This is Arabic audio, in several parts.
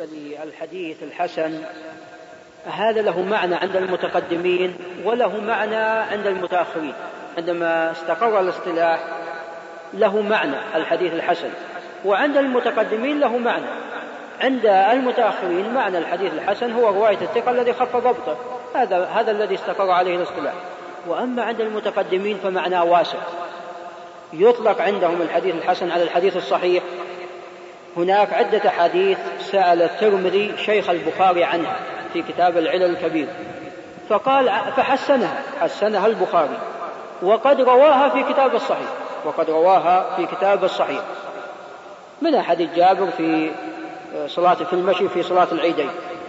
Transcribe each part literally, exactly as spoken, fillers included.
للحديث الحسن هذا له معنى عند المتقدمين وله معنى عند المتأخرين. عندما استقر الاصطلاح له معنى الحديث الحسن، وعند المتقدمين له معنى. عند المتأخرين معنى الحديث الحسن هو رواية الثقة الذي خف ضبطه، هذا هذا الذي استقر عليه الاصطلاح. وأما عند المتقدمين فمعناه واسع، يطلق عندهم الحديث الحسن على الحديث الصحيح. هناك عدة حديث سأل الترمذي شيخ البخاري عنها في كتاب العلل الكبير، فقال فحسنها حسنها البخاري، وقد رواها في كتاب الصحيح وقد رواها في كتاب الصحيح من حديث جابر في صلاة في المشي في صلاة العيدين.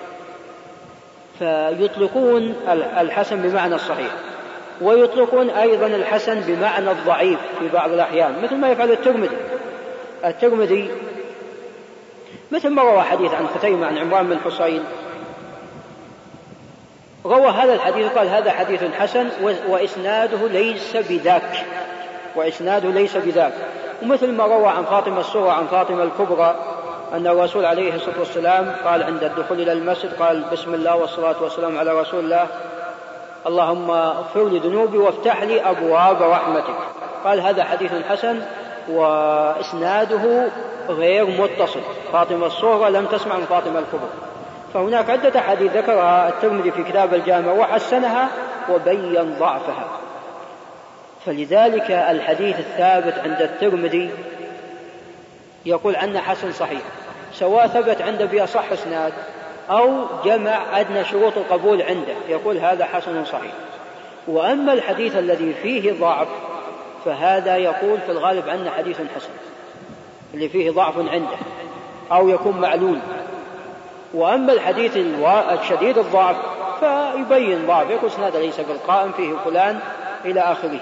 فيطلقون الحسن بمعنى الصحيح، ويطلقون أيضا الحسن بمعنى الضعيف في بعض الأحيان، مثل ما يفعل الترمذي. الترمذي مثل ما روى حديث عن ختيمة عن عمران بن حصين، روى هذا الحديث قال هذا حديث حسن وإسناده ليس بذاك وإسناده ليس بذاك ومثل ما روى عن فاطمة الصغرى عن فاطمة الكبرى أن الرسول عليه الصلاة والسلام قال عند الدخول إلى المسجد قال بسم الله والصلاة والسلام على رسول الله، اللهم اغفر لي ذنوبي وافتح لي أبواب رحمتك. قال هذا حديث حسن وإسناده غير متصل، فاطمة الصغرى لم تسمع من فاطمة الكبرى. فهناك عدة حديث ذكرها الترمذي في كتاب الجامع وحسنها وبين ضعفها. فلذلك الحديث الثابت عند الترمذي يقول عنه حسن صحيح، سواء ثبت عنده بأصح اسناد أو جمع أدنى شروط القبول عنده يقول هذا حسن صحيح. وأما الحديث الذي فيه ضعف فهذا يقول في الغالب عنه حديث حسن، اللي فيه ضعف عنده أو يكون معلول. وأما الحديث الشديد الضعف فيبين ضعف، يقول اسناده ليس بالقائم فيه فلان إلى آخره.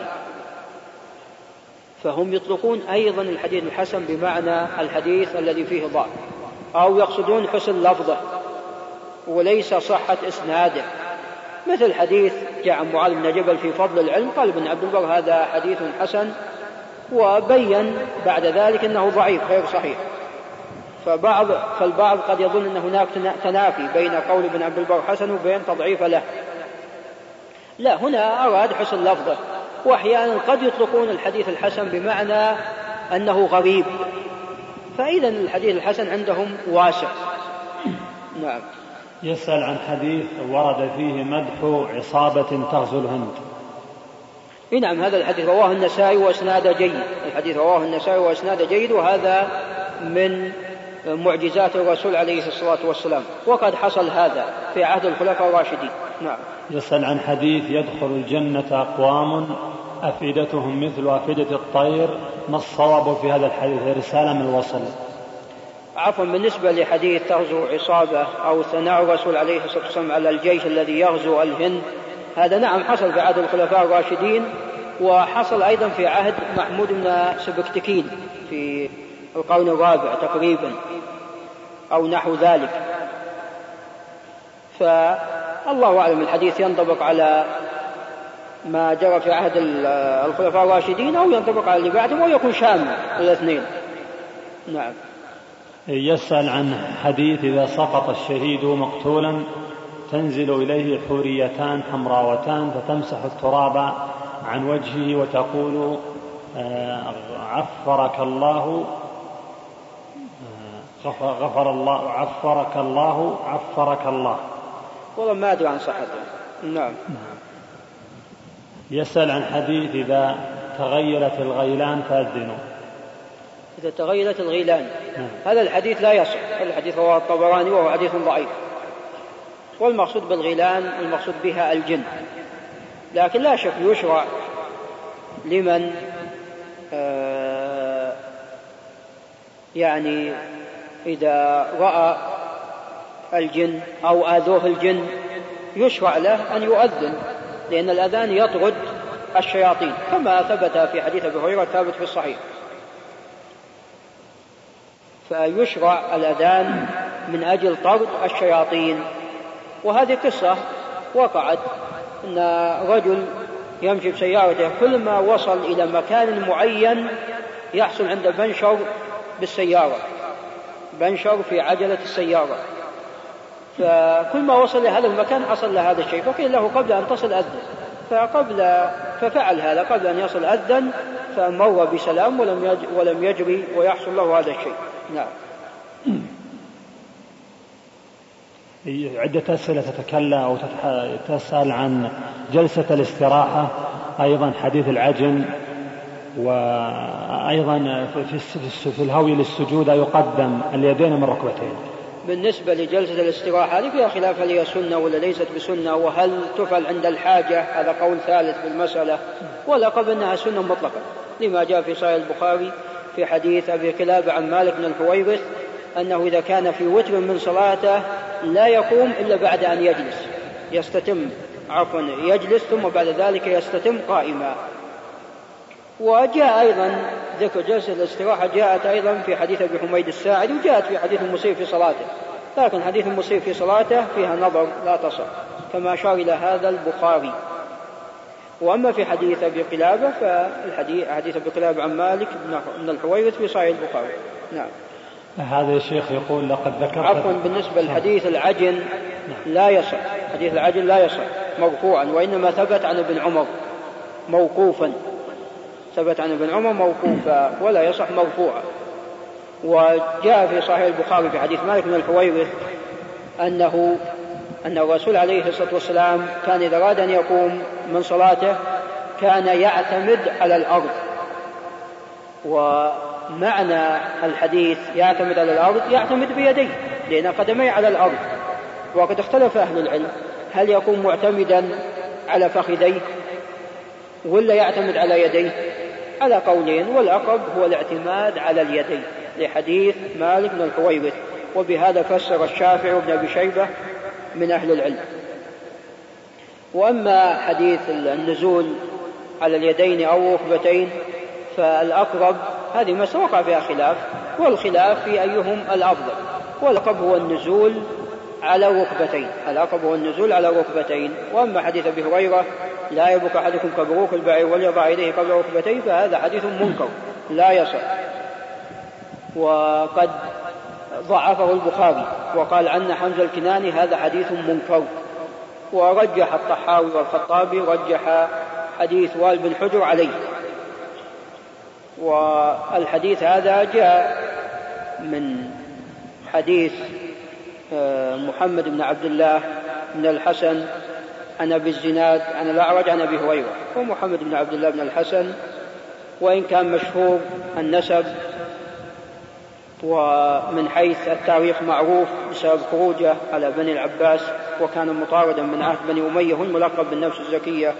فهم يطلقون أيضا الحديث الحسن بمعنى الحديث الذي فيه ضعف، أو يقصدون حسن لفظه وليس صحة إسناده، مثل حديث جاء عن معاذ بن جبل في فضل العلم قال ابن عبد البر هذا حديث حسن، وبين بعد ذلك أنه ضعيف غير صحيح. فبعض فالبعض قد يظن أن هناك تنافي بين قول ابن عبد البر حسن وبين تضعيف له، لا، هنا أراد حسن لفظه. وأحيانا قد يطلقون الحديث الحسن بمعنى أنه غريب، فإذا الحديث الحسن عندهم واسع. نعم. يسأل عن حديث ورد فيه مدح عصابة تغزو الهند. نعم، هذا الحديث رواه النسائي وإسناده جيد، الحديث رواه النسائي وإسناده جيد، وهذا من معجزات الرسول عليه الصلاة والسلام، وقد حصل هذا في عهد الخلفاء الراشدين. نعم. يسأل عن حديث يدخل الجنة أقوام أفئدتهم مثل أفئدة الطير، ما الصواب في هذا الحديث؟ رسالة من الوصل. عفوا، بالنسبة لحديث تغزو عصابة أو ثناء الرسول عليه الصلاة والسلام على الجيش الذي يغزو الهند، هذا نعم حصل في عهد الخلفاء الراشدين، وحصل أيضا في عهد محمود بن سبكتكين في القرن الرابع تقريبا أو نحو ذلك. فالله أعلم الحديث ينطبق على ما جرى في عهد الخلفاء الراشدين أو ينطبق على اللي بعدهم، ويكون شامل الاثنين. نعم. يسأل عن حديث إذا سقط الشهيد مقتولا تنزل إليه حوريتان حمراوتان فتمسح التراب عن وجهه وتقول عفرك الله غفر الله عفرك الله عفرك الله. والله ما أدري عن صحته. نعم. يسأل عن حديث إذا تغيرت الغيلان فأذنوا. إذا تغيرت الغيلان، هذا الحديث لا يصح، هذا الحديث رواه الطبراني وهو حديث ضعيف، والمقصود بالغيلان المقصود بها الجن، لكن لا شك يشرع لمن آه يعني إذا رأى الجن أو آذوه الجن يشرع له أن يؤذن، لأن الأذان يطرد الشياطين كما ثبت في حديث أبي هريرة ثابت في الصحيح. فيشرع الأذان من أجل طرد الشياطين. وهذه قصة وقعت أن رجل يمشي بسيارته، كل ما وصل إلى مكان معين يحصل عنده بنشر بالسيارة، بنشر في عجلة السيارة، فكل ما وصل لهذا المكان حصل له هذا الشيء، فقيل له قبل أن تصل أذن، فقبل ففعل هذا قبل أن يصل أذن، فمر بسلام ولم ولم يجري ويحصل له هذا الشيء. نعم. عدة أسئلة تتكلم أو تسأل عن جلسة الاستراحة، أيضا حديث العجن، وأيضا في الهوي للسجود يقدم اليدين من ركبتين. بالنسبة لجلسة الاستراحة هذه فيها خلاف هل هي سنة ولا ليست بسنة، وهل تفعل عند الحاجة، هذا قول ثالث في المسألة، ولا قبل أنها سنة مطلقة، لما جاء في صحيح البخاري في حديث أبي كلابة عن مالك بن الحويرث أنه إذا كان في وتر من صلاته لا يقوم إلا بعد أن يجلس يستتم عفوا يجلس ثم بعد ذلك يستتم قائما. وجاء أيضا ذكر جلسة الاستراحة جاءت أيضا في حديث أبي حميد الساعدي، وجاءت في حديث المسيء في صلاته، لكن حديث المسيء في صلاته فيها نظر لا تصح كما أشار إلى هذا البخاري. وأما في حديث أبي قلابة فالحديث حديث أبي قلابة عن مالك بن الحويرث في صحيح البخاري. نعم. هذا الشيخ يقول لقد ذكرت عفوا بالنسبة لحديث العجن لا يصح، حديث العجن لا يصح مرفوعا، وإنما ثبت عن ابن عمر موقوفا، ثبت عن ابن عمر موقوفا ولا يصح مرفوعا. وجاء في صحيح البخاري في حديث مالك بن الحويرث أنه أن الرسول عليه الصلاة والسلام كان إذا أراد أن يقوم من صلاته كان يعتمد على الأرض. ومعنى الحديث يعتمد على الأرض يعتمد بيديه لأن قدميه على الأرض. وقد اختلف أهل العلم هل يقوم معتمدا على فخذيه ولا يعتمد على يديه، على قولين، والأقرب هو الاعتماد على اليدين لحديث مالك بن الحويرث، وبهذا فسر الشافعي وابن أبي شيبة من أهل العلم. وأما حديث النزول على اليدين أو ركبتين فالأقرب هذه مسألة وقع فيها خلاف، والخلاف في أيهم الأفضل، والأقرب هو النزول على ركبتين، الأقرب هو النزول على ركبتين. وأما حديث أبي هريرة لا يبك أحدكم كبروك البعير وليضع يديه قبل ركبتيه فهذا حديث منكر لا يصح، وقد ضعفه البخاري وقال عن حمزة الكناني هذا حديث منكر. ورجح الطحاوي والخطابي رجح حديث وائل بن حجر عليه. والحديث هذا جاء من حديث محمد بن عبد الله بن الحسن عن أبي الزناد عن الأعرج عن أبي هريرة. ومحمد بن عبد الله بن الحسن وإن كان مشهور النسب ومن حيث التاريخ معروف بسبب خروجه على بني العباس وكان مطاردا من عهد بني أمية الملقب بالنفس الزكية،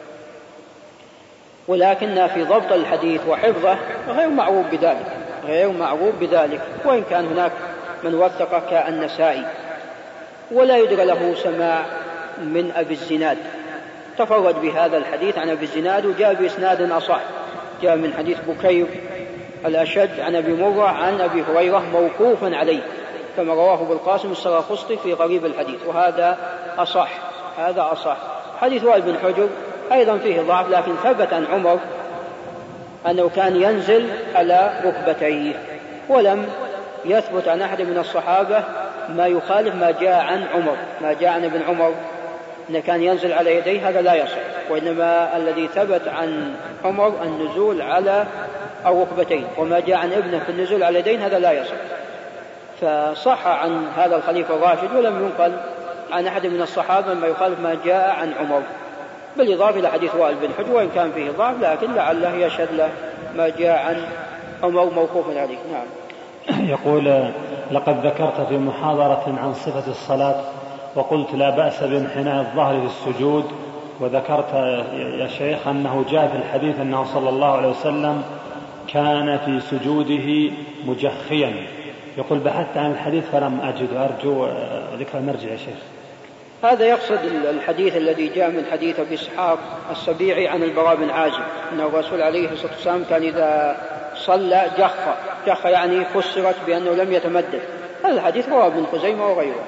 ولكن في ضبط الحديث وحفظه غير معروف بذلك غير معروف بذلك وإن كان هناك من وثقه كالنسائي، ولا يدرى له سماع من أبي الزناد، تفرد بهذا الحديث عن أبي الزناد وجاء بإسناد أصح، جاء من حديث بكير الأشج عن أبي مرة عن أبي هريرة موقوفا عليه كما رواه بالقاسم السراخسطي في غريب الحديث، وهذا أصح هذا أصح. حديث وائل بن حجر أيضا فيه ضعف، لكن ثبت عن عمر أنه كان ينزل على ركبتيه، ولم يثبت عن أحد من الصحابة ما يخالف ما جاء عن عمر ما جاء عن ابن عمر أنه كان ينزل على يديه، هذا لا يصح، وإنما الذي ثبت عن عمر النزول على الركبتين، وما جاء عن ابنه في النزول على يدين هذا لا يصح. فصح عن هذا الخليفة الراشد ولم ينقل عن أحد من الصحابة ما يخالف ما جاء عن عمر، بالإضافة إلى حديث وائل بن حجر وإن كان فيه ضعف لكن لعله يشهد له ما جاء عن عمر موقوف عليه. نعم. يقول لقد ذكرت في محاضرة عن صفة الصلاة وقلت لا بأس بانحناء الظهر في السجود، وذكرت يا شيخ أنه جاء في الحديث أنه صلى الله عليه وسلم كان في سجوده مجخيا. يقول بحثت عن الحديث فلم أجد، أرجو ذكر المرجع يا شيخ. هذا يقصد الحديث الذي جاء من حديث أبي إسحاق السبيعي عن البراء بن عازب أن الرسول عليه الصلاة والسلام كان إذا صلى جخ جخ يعني فسرت بأنه لم يتمدد. هذا الحديث رواه ابن خزيمة وغيره.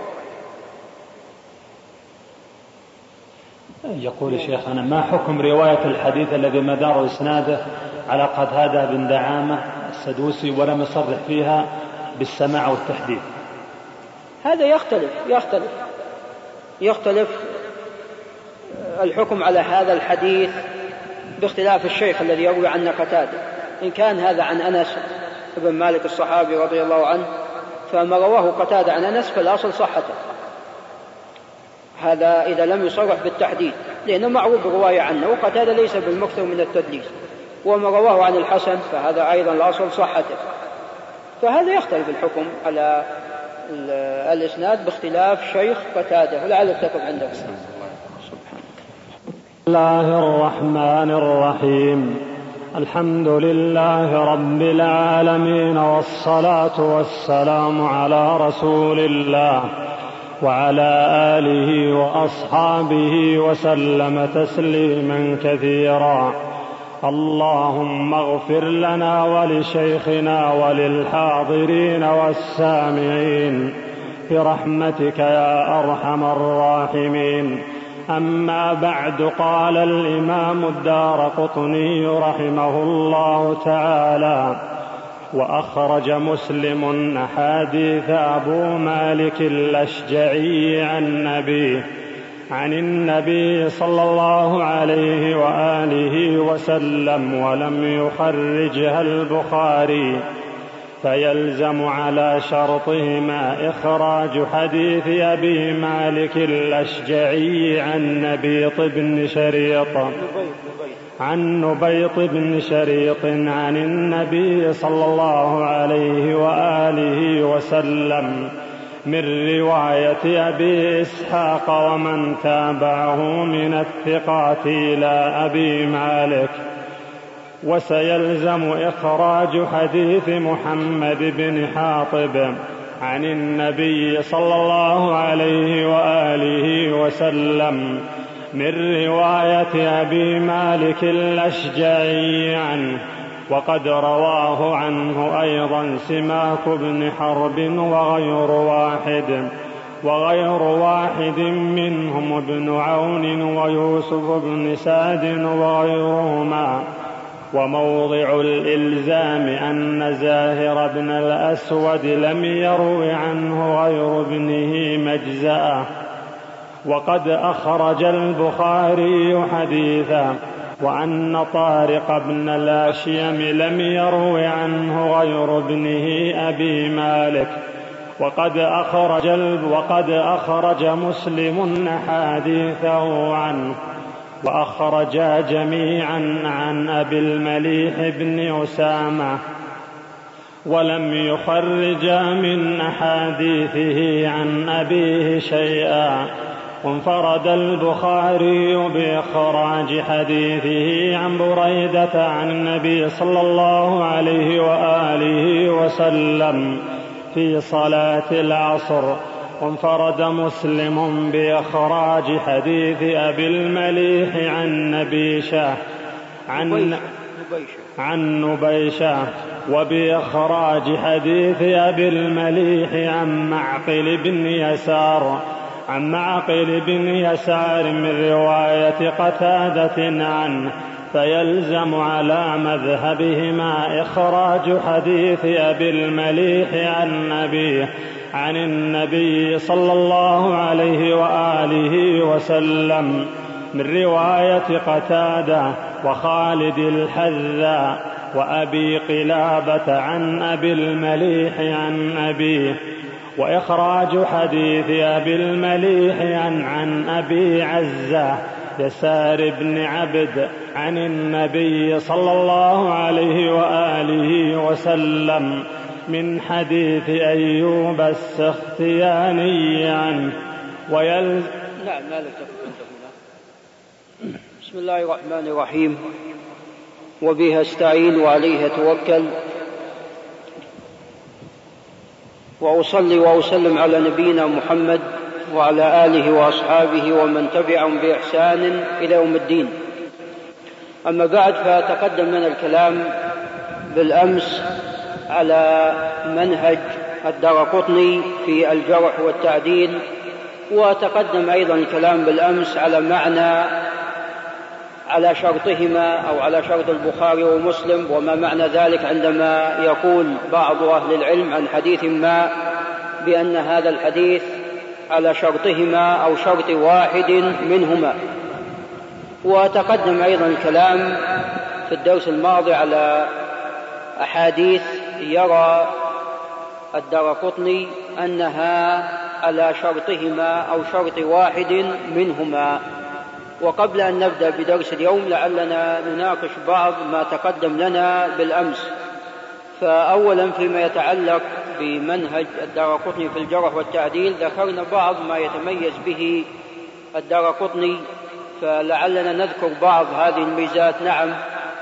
يقول يا شيخ أنا ما حكم رواية الحديث الذي مدار إسناده على قتادة بن دعامة السدوسي ولم يصرح فيها بالسماع والتحديث؟ هذا يختلف يختلف يختلف الحكم على هذا الحديث باختلاف الشيخ الذي يروي عن قتادة. إن كان هذا عن أنس بن مالك الصحابي رضي الله عنه، فما رواه قتادة عن أنس فالأصل صحته، هذا إذا لم يصرح بالتحديد، لأنه معروف بالرواية عنه، وقتادة ليس بالمكثر من التدليس. وما رواه عن الحسن فهذا أيضا الأصل صحته، فهذا يختلف الحكم على الإسناد باختلاف شيخ قتادة. ولعل تكتب عندك. بسم الله الرحمن الرحيم. الحمد لله رب العالمين، والصلاة والسلام على رسول الله وعلى آله وأصحابه وسلم تسليما كثيرا. اللهم اغفر لنا ولشيخنا وللحاضرين والسامعين برحمتك يا أرحم الراحمين. أما بعد، قال الإمام الدارقطني رحمه الله تعالى: وأخرج مسلم أحاديث أبو مالك الأشجعي عن أبيه عن النبي صلى الله عليه وآله وسلم، ولم يخرجها البخاري، فيلزم على شرطهما إخراج حديث أبي مالك الأشجعي عن نبيط بن شريط عن نبيط بن شريط عن النبي صلى الله عليه وآله وسلم من رواية أبي إسحاق ومن تابعه من الثقات إلى أبي مالك. وسيلزم إخراج حديث محمد بن حاطب عن النبي صلى الله عليه وآله وسلم من رواية أبي مالك الأشجعي عنه، وقد رواه عنه أيضا سماك بن حرب وغير واحد وغير واحد منهم ابن عون ويوسف بن سعد وغيرهما. وموضع الإلزام أن زاهر بن الأسود لم يروي عنه غير ابنه مجزأة، وقد أخرج البخاري حديثا، وأن طارق بن الأشيم لم يروي عنه غير ابنه أبي مالك، وقد أخرج, وقد أخرج مسلم أحاديثه عنه، وأخرجا جميعا عن أبي المليح بن أسامة، ولم يخرجا من أحاديثه عن أبيه شيئا. وانفرد البخاري بإخراج حديثه عن بريدة عن النبي صلى الله عليه وآله وسلم في صلاة العصر. وانفرد مسلم بإخراج حديث أبي المليح عن نبيشة عن, عن نبيشة وبإخراج حديث أبي المليح عن معقل بن يسار عن معقل بن يسار من رواية قتادة عنه، فيلزم على مذهبهما إخراج حديث أبي المليح عن نبيه عن النبي صلى الله عليه وآله وسلم من رواية قتادة وخالد الحذاء وأبي قلابة عن أبي المليح عن أبيه. وإخراج حديث أبي المليح عن, عن أبي عزة يسار بن عبد عن النبي صلى الله عليه وآله وسلم من حديث أيوب السختياني عنه. ويل... نعم مالك. بسم الله الرحمن الرحيم، وبها استعين وعليها توكل، وأصلي وأسلم على نبينا محمد وعلى آله وأصحابه ومن تبعهم بإحسان إلى يوم الدين. أما بعد، فتقدم لنا الكلام بالأمس على منهج الدارقطني في الجرح والتعديل، وتقدم أيضا الكلام بالأمس على معنى على شرطهما أو على شرط البخاري ومسلم، وما معنى ذلك عندما يقول بعض أهل العلم عن حديث ما بأن هذا الحديث على شرطهما أو شرط واحد منهما. وتقدم أيضا الكلام في الدرس الماضي على أحاديث يرى الدارقطني أنها على شرطهما أو شرط واحد منهما. وقبل أن نبدأ بدرس اليوم لعلنا نناقش بعض ما تقدم لنا بالأمس. فأولا فيما يتعلق بمنهج الدارقطني في الجرح والتعديل ذكرنا بعض ما يتميز به الدارقطني، فلعلنا نذكر بعض هذه الميزات. نعم.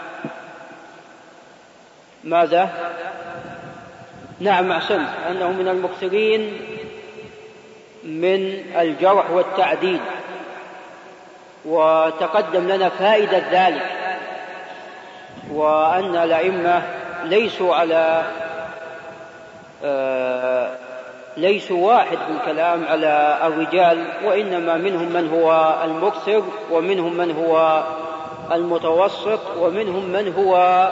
ماذا؟ نعم أحسنت، أنه من المكثرين من الجرح والتعديل، وتقدم لنا فائدة ذلك، وأن الأئمة ليسوا على آه ليسوا واحد في الكلام على الرجال، وإنما منهم من هو المكثر، ومنهم من هو المتوسط، ومنهم من هو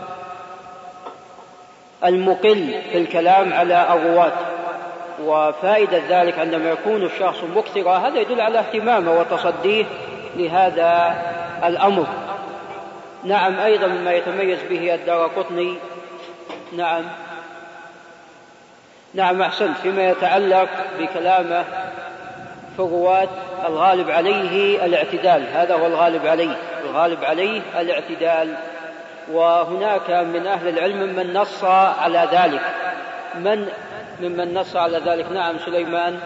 المقل في الكلام على الرواة. وفائدة ذلك عندما يكون الشخص مكثرا هذا يدل على اهتمامه وتصديه لهذا الأمر. نعم. أيضا مما يتميز به الدارقطني نعم نعم أحسنت فيما يتعلق بكلامه في الرواة الغالب عليه الاعتدال، هذا هو الغالب عليه الغالب عليه الاعتدال. وهناك من أهل العلم من نص على ذلك. من ممن نص على ذلك؟ نعم سليمان.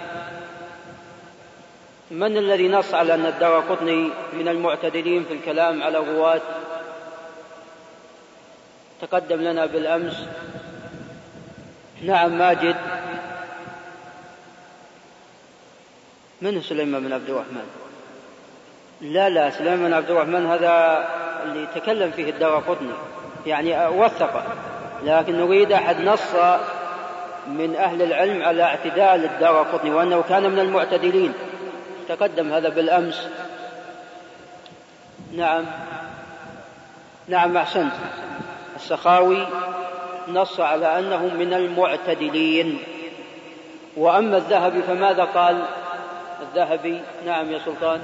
من الذي نص على أن الدارقطني من المعتدلين في الكلام على الرواة؟ تقدم لنا بالأمس. نعم ماجد. من سليمان بن عبد الرحمن؟ لا لا سليمان بن عبد الرحمن هذا اللي تكلم فيه الدارقطني، يعني وثقه، لكن نريد أحد نص من أهل العلم على اعتدال الدارقطني وأنه كان من المعتدلين. تقدم هذا بالأمس. نعم نعم أحسنت. السخاوي نص على أنه من المعتدلين. وأما الذهبي فماذا قال الذهبي؟ نعم يا سلطان.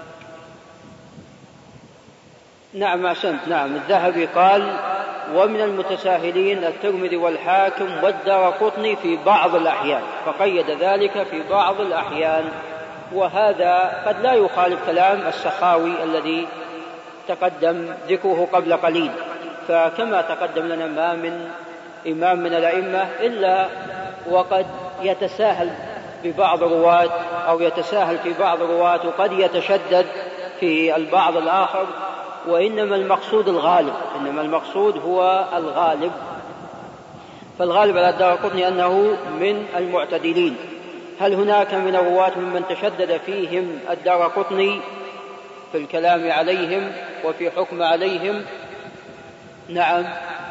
نعم أحسنت. نعم الذهبي قال ومن المتساهلين الترمذي والحاكم والدارقطني في بعض الأحيان، فقيد ذلك في بعض الأحيان. وهذا قد لا يخالف كلام السخاوي الذي تقدم ذكره قبل قليل. فكما تقدم لنا ما من إمام من الأئمة إلا وقد يتساهل ببعض الرواة أو يتساهل في بعض الرواة، وقد يتشدد في البعض الآخر، وإنما المقصود الغالب، إنما المقصود هو الغالب. فالغالب على الدارقطني أنه من المعتدلين. هل هناك من الرواة ممن تشدد فيهم الدارقطني في الكلام عليهم وفي حكم عليهم؟ نعم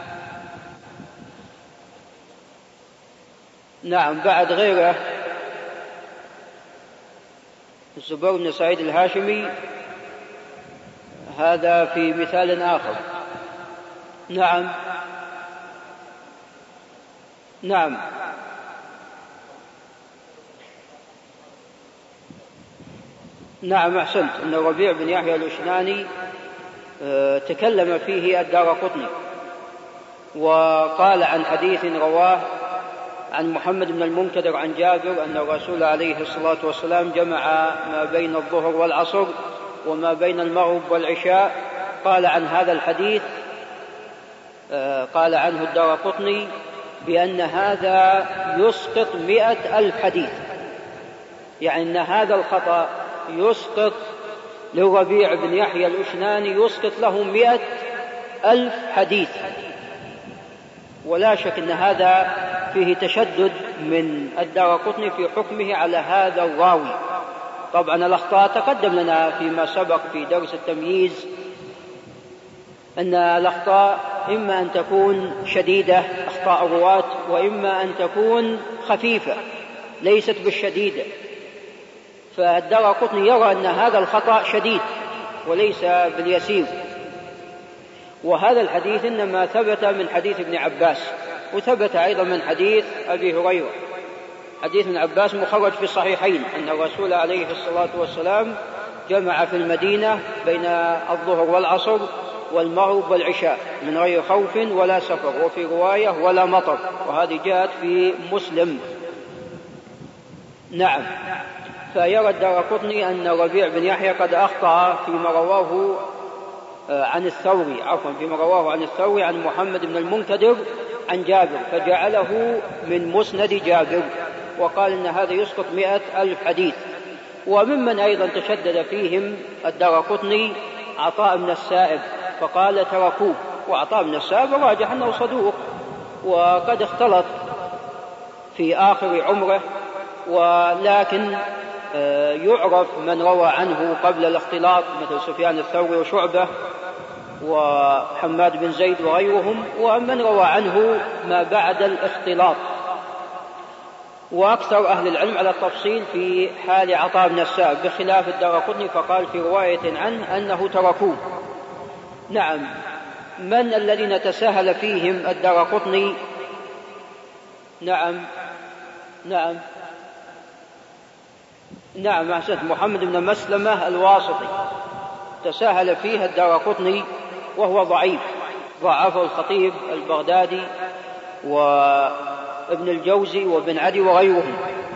نعم بعد غيره الزبير بن سعيد الهاشمي، هذا في مثال آخر. نعم نعم نعم أحسنت. أن ربيع بن يحيى الأشناني تكلم فيه الدارقطني وقال عن حديث رواه عن محمد بن المنكدر عن جابر أن الرسول عليه الصلاة والسلام جمع ما بين الظهر والعصر وما بين المغرب والعشاء. قال عن هذا الحديث قال عنه الدارقطني بأن هذا يسقط مئة ألف حديث، يعني أن هذا الخطأ يسقط لربيع بن يحيى الأشناني يسقط له مئة ألف حديث. ولا شك أن هذا فيه تشدد من الدارقطني في حكمه على هذا الراوي. طبعا الأخطاء تقدم لنا فيما سبق في درس التمييز أن الأخطاء إما أن تكون شديدة أخطاء الرواة، وإما أن تكون خفيفة ليست بالشديدة. فالدارقطني يرى أن هذا الخطأ شديد وليس باليسير. وهذا الحديث إنما ثبت من حديث ابن عباس، وثبت أيضا من حديث أبي هريرة. حديث ابن عباس مخرج في الصحيحين أن الرسول عليه الصلاة والسلام جمع في المدينة بين الظهر والعصر والمغرب والعشاء من غير خوف ولا سفر، وفي رواية ولا مطر، وهذه جاءت في مسلم. نعم. فيرى الدارقطني أن ربيع بن يحيى قد أخطأ فيما رواه عن الثوري عفوا فيما رواه عن الثوري عن محمد بن المنكدر عن جابر، فجعله من مسند جابر، وقال إن هذا يسقط مئة ألف حديث. وممن أيضا تشدد فيهم الدارقطني عطاء بن السائب، فقال تركوه، وعطاء بن السائب راجح أنه صدوق وقد اختلط في آخر عمره، ولكن يعرف من روى عنه قبل الاختلاط مثل سفيان الثوري وشعبة وحماد بن زيد وغيرهم، ومن روى عنه ما بعد الاختلاط. وأكثر أهل العلم على التفصيل في حال عطاء بن السائب بخلاف الدارقطني، فقال في رواية عنه أنه تركوه. نعم. من الذين تساهل فيهم الدارقطني؟ نعم نعم نعم أحسنت، محمد بن مسلمة الواسطي تساهل فيه الدارقطني وهو ضعيف، ضعفه الخطيب البغدادي وابن الجوزي وابن عدي وغيرهم.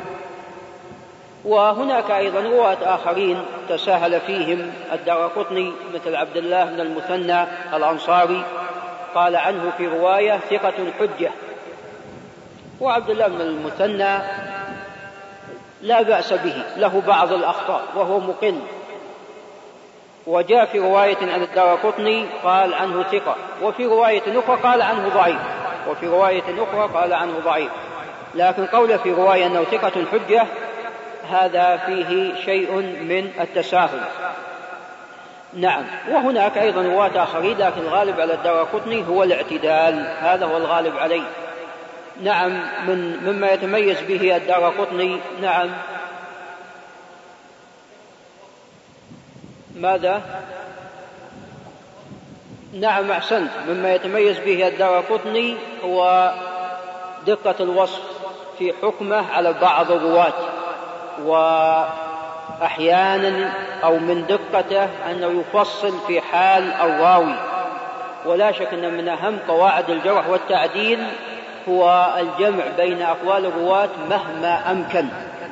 وهناك أيضا رواة آخرين تساهل فيهم الدارقطني مثل عبد الله بن المثنى الأنصاري، قال عنه في رواية ثقة حجة. وعبد الله بن المثنى لا بأس به، له بعض الأخطاء وهو مقل، وجاء في رواية عن الدارقطني قال عنه ثقة، وفي رواية أخرى قال عنه ضعيف، وفي رواية أخرى قال عنه ضعيف، لكن قول في رواية أنه ثقة حجة هذا فيه شيء من التساهل. نعم. وهناك أيضا رواة آخرين، لكن الغالب على الدارقطني هو الاعتدال، هذا هو الغالب عليه. نعم. من مما يتميز به الدارقطني. نعم. ماذا؟ نعم أحسنت، مما يتميز به الدارقطني هو دقة الوصف في حكمه على بعض الرواة، وأحيانا أو من دقته أنه يفصل في حال الراوي. ولا شك أن من أهم قواعد الجرح والتعديل هو الجمع بين أقوال الرواة مهما أمكن،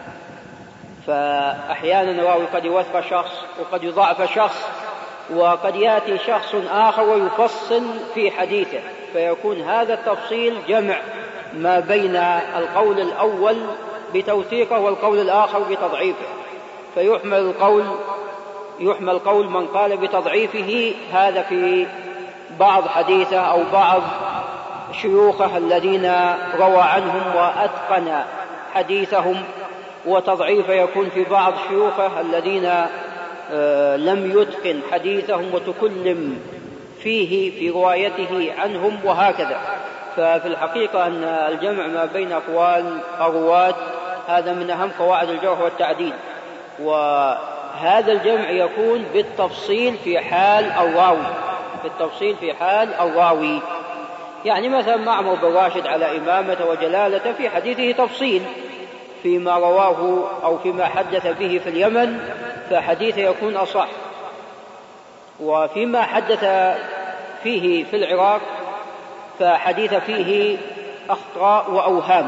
فأحيانا راوي قد يوثق شخص وقد يضعف شخص، وقد يأتي شخص آخر ويفصل في حديثه، فيكون هذا التفصيل جمع ما بين القول الأول بتوثيقه والقول الآخر بتضعيفه، فيحمل القول يحمل قول من قال بتضعيفه هذا في بعض حديثه أو بعض شيوخه الذين روى عنهم وأتقن حديثهم، وتضعيف يكون في بعض شيوخه الذين لم يتقن حديثهم وتكلم فيه في روايته عنهم، وهكذا. ففي الحقيقة أن الجمع ما بين أقوال الرواة هذا من أهم قواعد الجرح والتعديل، وهذا الجمع يكون بالتفصيل في حال الراوي بالتفصيل في حال الراوي. يعني مثلا معمر بن راشد على إمامة وجلالة في حديثه تفصيل فيما رواه أو فيما حدث به في اليمن، فحديثه يكون أصح، وفيما حدث فيه في العراق فحديث فيه أخطاء وأوهام.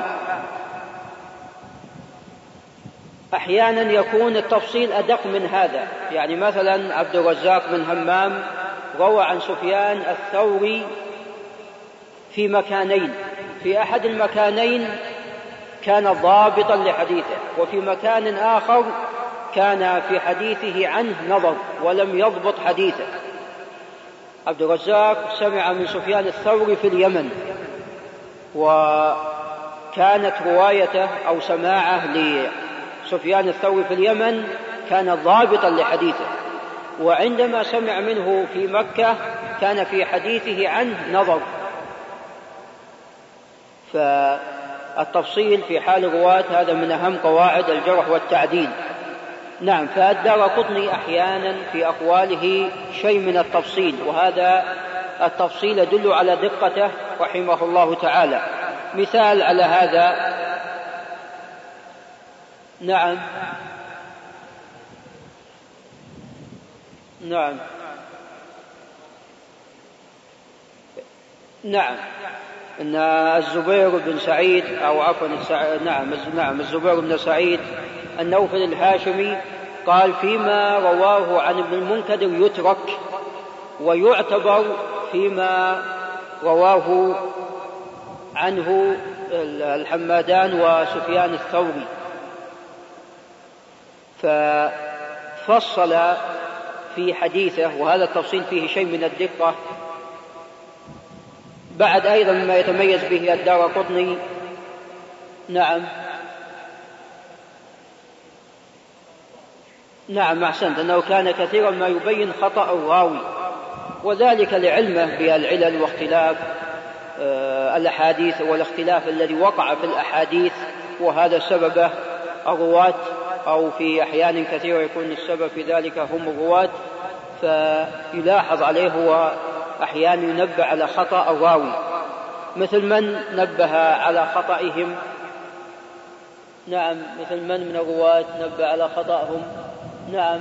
أحيانا يكون التفصيل أدق من هذا، يعني مثلا عبد الرزاق بن همام روى عن سفيان الثوري في مكانين، في أحد المكانين كان ضابطا لحديثه، وفي مكان آخر كان في حديثه عنه نظر ولم يضبط حديثه. عبد الرزاق سمع من سفيان الثوري في اليمن، وكانت روايته أو سماعه لسفيان الثوري في اليمن كان ضابطا لحديثه، وعندما سمع منه في مكة كان في حديثه عنه نظر. فالتفصيل في حال الرواة هذا من أهم قواعد الجرح والتعديل. نعم. فالدارقطني أحيانا في أقواله شيء من التفصيل، وهذا التفصيل يدل على دقته رحمه الله تعالى. مثال على هذا نعم نعم نعم أن الزبير بن سعيد أو عفوا نعم نعم الزبير بن سعيد النوفل الهاشمي قال فيما رواه عن ابن المنكدر يترك ويعتبر فيما رواه عنه الحمادان وسفيان الثوري، ففصل في حديثه، وهذا التفصيل فيه شيء من الدقة. بعد أيضا مما يتميز به الدارقطني نعم نعم أحسنت أنه كان كثيرا ما يبين خطأ الراوي، وذلك لعلمه بالعلل واختلاف الأحاديث والاختلاف الذي وقع في الأحاديث، وهذا سببه الرواة، أو في أحيان كثيرة يكون السبب في ذلك هم الرواة، فيلاحظ عليه هو أحيانا ينبه على خطأ الراوي، مثل من نبه على خطئهم. نعم مثل من من الرواة نبه على خطأهم. نعم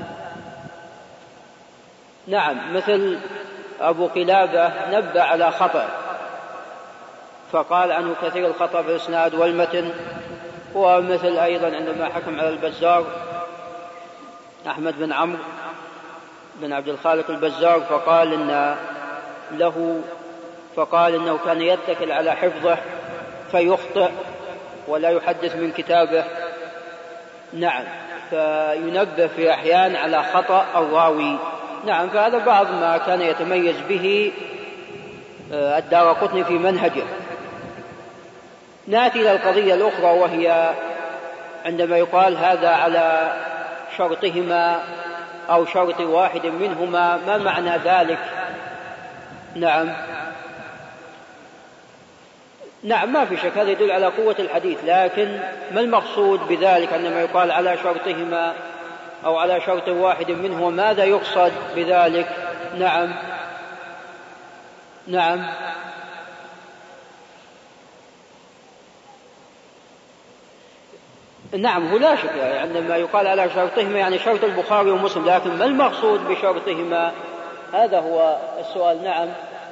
نعم مثل أبو قلابة نبه على خطأ فقال عنه كثير الخطأ في الإسناد والمتن. ومثل أيضا عندما حكم على البزار أحمد بن عمرو بن عبد الخالق البزار فقال إن له فقال إنه كان يتكل على حفظه فيخطئ ولا يحدث من كتابه. نعم فينبه في أحيان على خطأ الراوي. نعم فهذا بعض ما كان يتميز به الدارقطني في منهجه. نأتي إلى القضية الأخرى، وهي عندما يقال هذا على شرطهما أو شرط واحد منهما، ما معنى ذلك؟ نعم نعم ما في شك هذا يدل على قوة الحديث، لكن ما المقصود بذلك عندما يقال على شرطهما أو على شرط واحد منهما؟ ماذا يقصد بذلك؟ نعم نعم نعم هو لا شك يعني عندما يقال على شرطهما يعني شرط البخاري ومسلم، لكن ما المقصود بشرطهما؟ هذا هو السؤال. نعم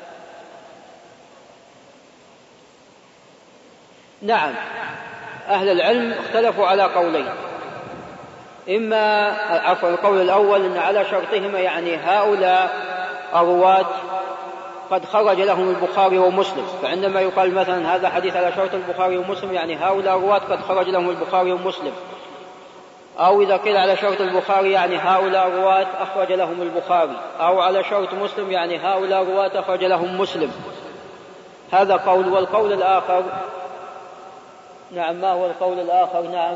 نعم أهل العلم اختلفوا على قولين، إما عفوا القول الأول أن على شرطهما يعني هؤلاء الرواة قد خرج لهم البخاري ومسلم، فعندما يقال مثلا هذا حديث على شرط البخاري ومسلم يعني هؤلاء الرواة قد خرج لهم البخاري ومسلم، أو إذا قيل على شرط البخاري يعني هؤلاء الرواة أخرج لهم البخاري، أو على شرط مسلم يعني هؤلاء الرواة أخرج لهم مسلم. هذا قول. والقول الآخر نعم ما هو القول الآخر؟ نعم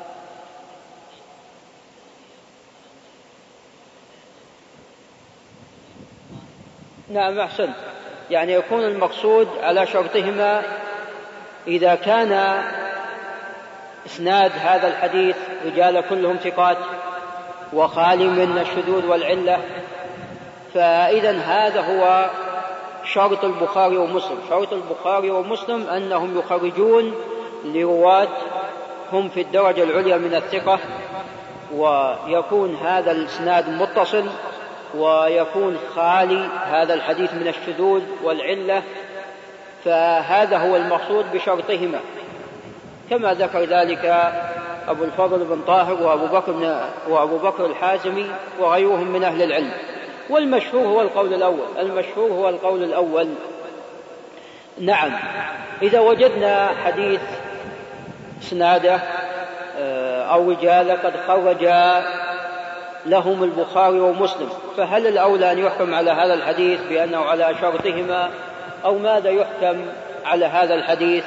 نعم أحسنت، يعني يكون المقصود على شرطهما إذا كان إسناد هذا الحديث رجال كلهم ثقات وخالي من الشذوذ والعلة، فإذا هذا هو شرط البخاري ومسلم. شرط البخاري ومسلم أنهم يخرجون لرواة هم في الدرجة العليا من الثقة، ويكون هذا الإسناد متصل، ويكون خالي هذا الحديث من الشذوذ والعلة، فهذا هو المقصود بشرطهما، كما ذكر ذلك أبو الفضل بن طاهر وأبو بكر, وأبو بكر الحازمي وغيرهم من أهل العلم. والمشهور هو القول الأول المشهور هو القول الأول. نعم إذا وجدنا حديث اسناده أو رجال قد خرج لهم البخاري ومسلم، فهل الأولى أن يحكم على هذا الحديث بأنه على شرطهما، أو ماذا يحكم على هذا الحديث؟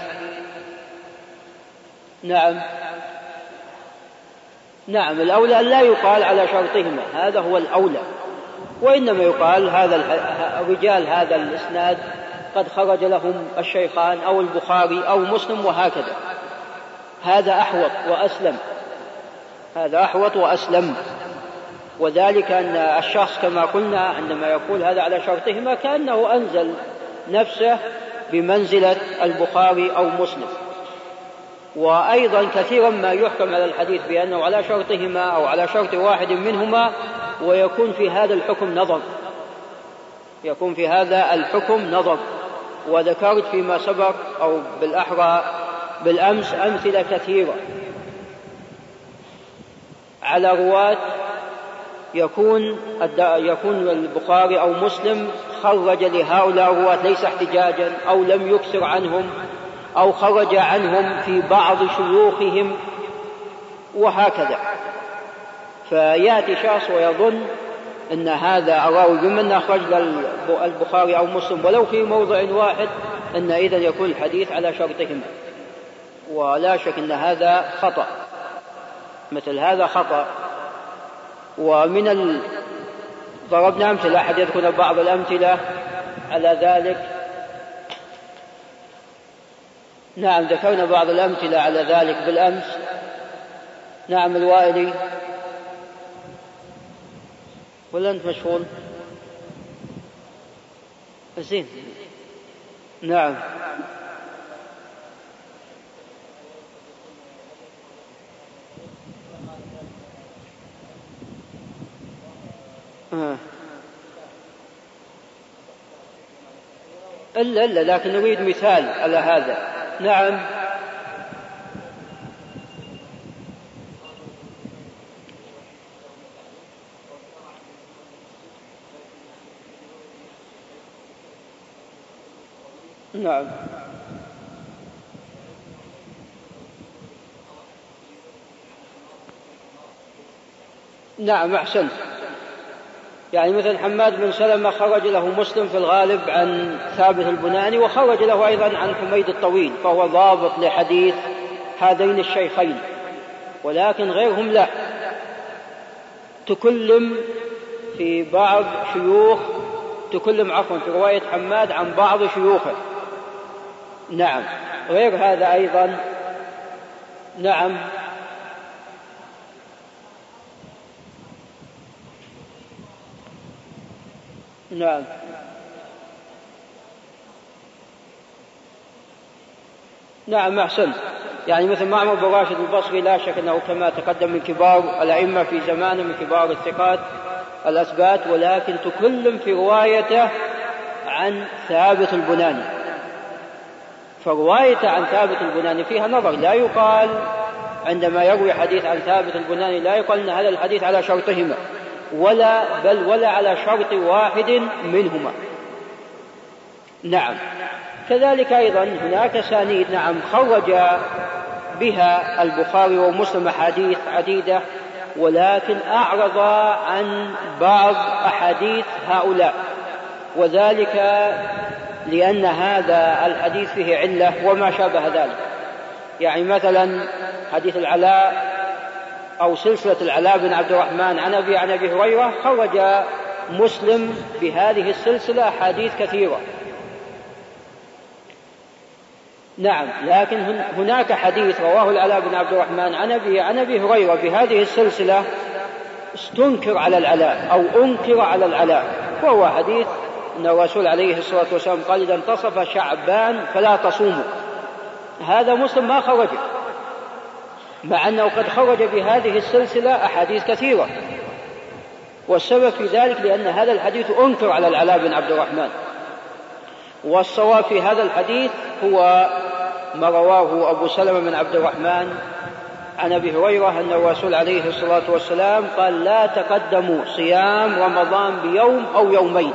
نعم نعم الأولى أن لا يقال على شرطهما، هذا هو الأولى، وإنما يقال هذا رجال هذا الإسناد قد خرج لهم الشيخان أو البخاري أو مسلم وهكذا. هذا أحوط وأسلم هذا أحوط وأسلم وذلك أن الشخص كما قلنا عندما يقول هذا على شرطهما كأنه أنزل نفسه بمنزلة البخاري أو مسلم، وأيضا كثيرا ما يحكم على الحديث بأنه على شرطهما أو على شرط واحد منهما، ويكون في هذا الحكم نظر يكون في هذا الحكم نظر وذكرت فيما سبق أو بالأحرى بالأمس أمثلة كثيرة على رواة يكون يكون البخاري أو مسلم خرج لهؤلاء الرواة ليس احتجاجا أو لم يكثر عنهم أو خرج عنهم في بعض شيوخهم وهكذا، فيأتي شخص ويظن أن هذا الراوي بمن أخرج البخاري أو مسلم ولو في موضع واحد أن إذن يكون الحديث على شرطهما، ولا شك أن هذا خطأ، مثل هذا خطأ. ومن ال... ضربنا أمثلة، أحد يذكر بعض الأمثلة على ذلك. نعم ذكرنا بعض الأمثلة على ذلك بالأمس. نعم الوائلي، ولا أنت مشغول؟ زين. نعم آه. إلا إلا لكن نريد مثال على هذا. نعم نعم نعم أحسنت. يعني مثل حماد بن سلمة خرج له مسلم في الغالب عن ثابت البناني، وخرج له أيضا عن حميد الطويل، فهو ضابط لحديث هذين الشيخين، ولكن غيرهم لا، تكلم في بعض شيوخ تكلم عفوا في رواية حماد عن بعض شيوخه. نعم غير هذا أيضا. نعم نعم نعم أحسنت. يعني مثل معمر بن راشد البصري لا شك أنه كما تقدم من كبار الأئمة في زمانه، من كبار الثقات الأثبات، ولكن تكلم في روايته عن ثابت البناني، فروايته عن ثابت البناني فيها نظر. لا يقال عندما يروي حديث عن ثابت البناني لا يقال أن هذا الحديث على شرطهما، ولا بل ولا على شرط واحد منهما. نعم كذلك أيضا هناك أسانيد نعم خرج بها البخاري ومسلم أحاديث عديدة، ولكن أعرض عن بعض أحاديث هؤلاء، وذلك لأن هذا الحديث فيه علة وما شابه ذلك. يعني مثلا حديث العلاء أو سلسلة العلاء بن عبد الرحمن عن أبي عن أبي هريرة، خرج مسلم بهذه السلسلة أحاديث كثيرة. نعم لكن هناك حديث رواه العلاء بن عبد الرحمن عن أبي عن أبي هريرة بهذه السلسلة استنكر على العلاء أو أنكر على العلاء، وهو حديث أن الرسول عليه الصلاة والسلام قال إذا انتصف شعبان فلا تصوموا. هذا مسلم ما خرجه، مع أنه قد خرج بهذه السلسلة أحاديث كثيرة، والسبب في ذلك لأن هذا الحديث أنكر على العلاء بن عبد الرحمن. والصواب في هذا الحديث هو ما رواه أبو سلمة بن عبد الرحمن عن أبي هريرة أن الرسول عليه الصلاة والسلام قال لا تقدموا صيام رمضان بيوم أو يومين.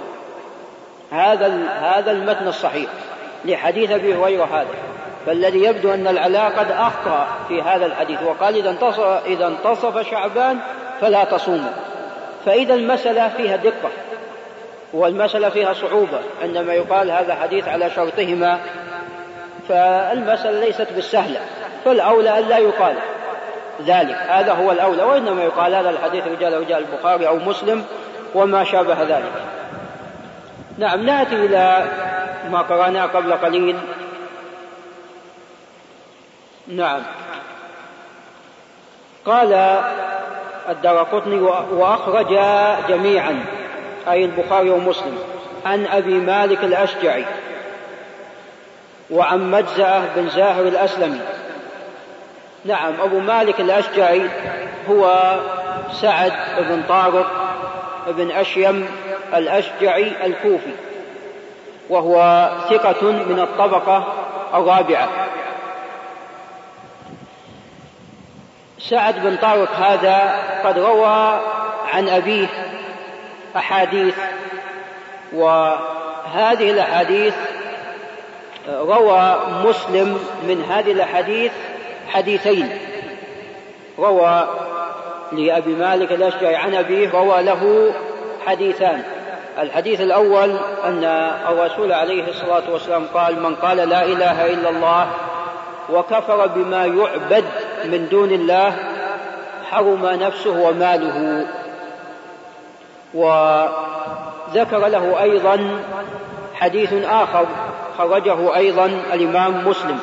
هذا هذا المتن الصحيح لحديث أبي هريرة هذا، فالذي يبدو أن العلاء قد أخطأ في هذا الحديث وقال إذا انتصف, إذا انتصف شعبان فلا تصوموا. فإذا المسألة فيها دقة والمسألة فيها صعوبة عندما يقال هذا حديث على شرطهما، فالمسألة ليست بالسهلة، فالأولى أن لا يقال ذلك، هذا هو الأولى، وإنما يقال هذا الحديث رجال رجال البخاري أو مسلم وما شابه ذلك. نعم نأتي إلى ما قرأناه قبل قليل. نعم قال الدارقطني وأخرج جميعا أي البخاري ومسلم عن أبي مالك الأشجعي وعن مجزأة بن زاهر الأسلمي نعم، أبو مالك الأشجعي هو سعد بن طارق بن أشيم الأشجعي الكوفي، وهو ثقة من الطبقة الرابعة. سعد بن طارق هذا قد روى عن أبيه أحاديث، وهذه الأحاديث روى مسلم من هذه الأحاديث حديثين. روى لأبي مالك الأشجعي عن أبيه روى له حديثان. الحديث الأول أن الرسول عليه الصلاة والسلام قال: من قال لا إله إلا الله وكفر بما يعبد من دون الله حرم نفسه وماله. وذكر له أيضا حديث آخر خرجه أيضا الإمام مسلم.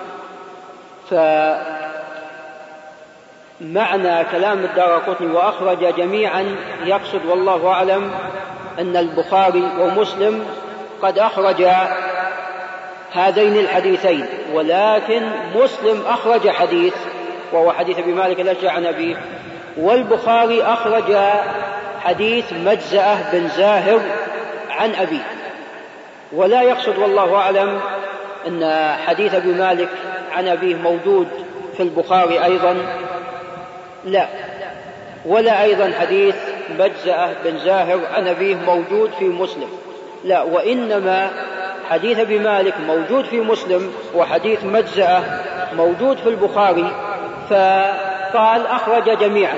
فمعنى كلام الدارقطني وأخرج جميعا يقصد والله أعلم أن البخاري ومسلم قد أخرج هذين الحديثين، ولكن مسلم أخرج حديث وهو حديث أبي مالك الأشجعي عن أبيه، والبخاري أخرج حديث مجزأة بن زاهر عن أبيه. ولا يقصد والله أعلم أن حديث أبي مالك عن أبيه موجود في البخاري أيضا، لا، ولا أيضا حديث مجزأة بن زاهر عن أبيه موجود في مسلم، لا، وإنما حديث أبي مالك موجود في مسلم وحديث مجزأة موجود في البخاري، فقال أخرج جميعا.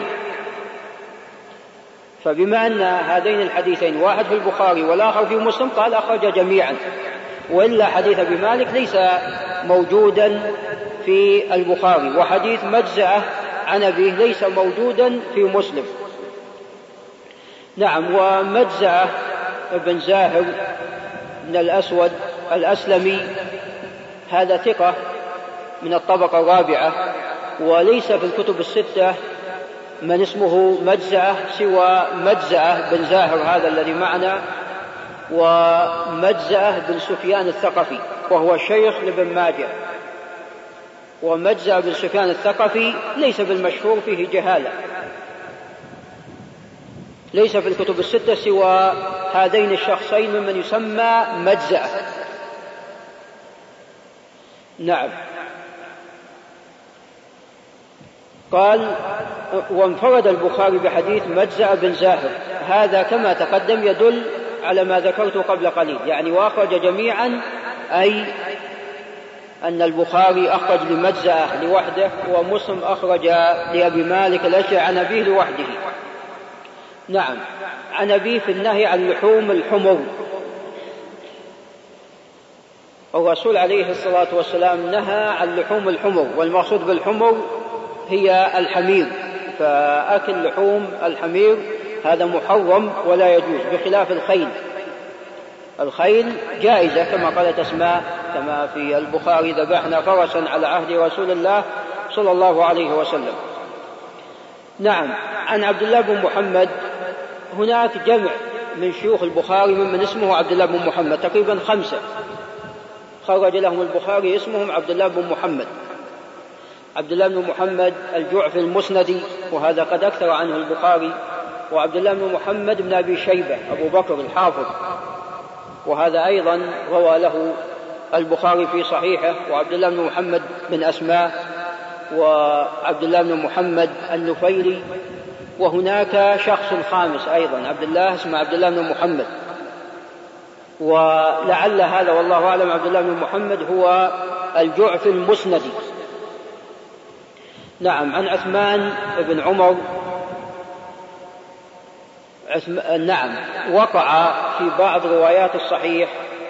فبما أن هذين الحديثين واحد في البخاري والآخر في مسلم قال أخرج جميعا، وإلا حديث أبي مالك ليس موجودا في البخاري، وحديث مجزأة عن أبيه ليس موجودا في مسلم. نعم. ومجزأة بن زاهر بن الأسود الأسلمي هذا ثقة من الطبقة الرابعة، وليس في الكتب الستة من اسمه مجزأة سوى مجزأة بن زاهر هذا الذي معنا، ومجزأة بن سفيان الثقفي وهو شيخ لابن ماجه. ومجزأة بن سفيان الثقفي ليس بالمشهور، فيه جهالة، ليس في الكتب الستة سوى هذين الشخصين ممن يسمى مجزأة. نعم. قال: وانفرد البخاري بحديث مجزأة بن زاهر، هذا كما تقدم يدل على ما ذكرته قبل قليل، يعني وأخرج جميعا، أي أن البخاري أخرج لمجزأة لوحده، ومسلم أخرج لأبي مالك الأشجعي عن أبيه لوحده. نعم. عن أبيه في النهي عن لحوم الحمر. الرسول عليه الصلاة والسلام نهى عن لحوم الحمر، والمقصود بالحمر هي الحمير، فأكل لحوم الحمير هذا محرم ولا يجوز، بخلاف الخيل. الخيل جائزة كما قالت أسماء كما في البخاري: ذبحنا فرسا على عهد رسول الله صلى الله عليه وسلم. نعم. عن عبد الله بن محمد، هناك جمع من شيوخ البخاري ممن اسمه عبد الله بن محمد، تقريبا خمسة خرج لهم البخاري اسمهم عبد الله بن محمد. عبد الله بن محمد الجعفي المسندي، وهذا قد أكثر عنه البخاري، وعبد الله بن محمد بن أبي شيبة أبو بكر الحافظ، وهذا أيضا روى له البخاري في صحيحه، وعبد الله بن محمد بن أسماء، وعبد الله بن محمد النفيلي، وهناك شخص خامس أيضا عبد الله اسمه عبد الله بن محمد، ولعل هذا والله أعلم عبد الله بن محمد هو الجعفي المسندي. نعم. عن عثمان بن عمر، نعم، وقع في بعض روايات الصحيح،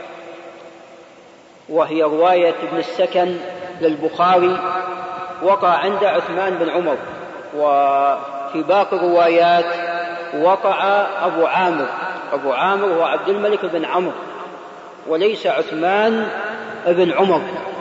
وهي رواية ابن السكن للبخاري، وقع عند عثمان بن عمر، وفي باقي الروايات وقع أبو عامر. أبو عامر هو عبد الملك بن عمرو، وليس عثمان بن عمر.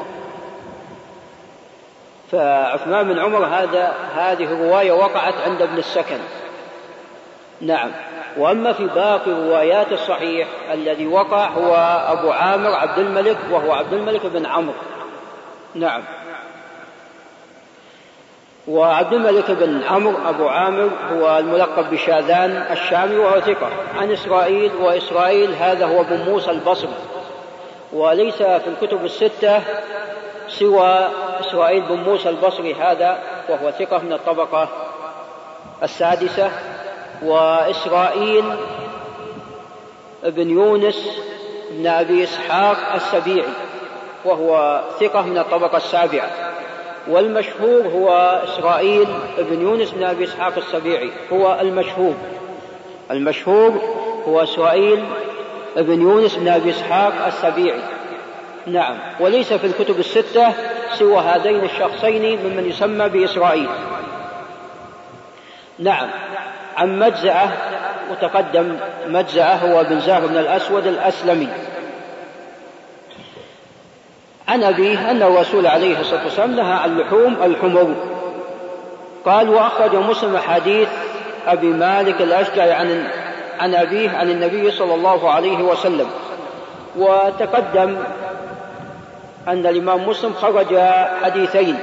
فعثمان بن عمر هذا هذه الرواية وقعت عند ابن السكن. نعم. وأما في باقي روايات الصحيح الذي وقع هو أبو عامر عبد الملك، وهو عبد الملك بن عمرو. نعم. وعبد الملك بن عمرو أبو عامر هو الملقب بشاذان الشامي وهو ثقة عن إسرائيل، وإسرائيل هذا هو ابن موسى البصري، وليس في الكتب الستة سوى إسرائيل بن موسى البصري هذا وهو ثقة من الطبقة السادسة، وإسرائيل بن يونس بن أبي إسحاق السبيعي وهو ثقة من الطبقة السابعة. والمشهور هو إسرائيل بن يونس بن أبي إسحاق السبيعي هو المشهور المشهور هو إسرائيل بن يونس بن أبي إسحاق السبيعي. نعم، وليس في الكتب الستة سوى هذين الشخصين ممن يسمى بإسرائيل. نعم. عن مجزأة متقدم، مجزأة هو بن زهر بن الأسود الأسلمي عن أبيه أن الرسول عليه الصلاة والسلام نهى عن لحوم الحمر. قال: وأخرج مسلم حديث أبي مالك الأشجعي عن عن أبيه عن النبي صلى الله عليه وسلم. وتقدم أن الإمام مسلم خرج حديثين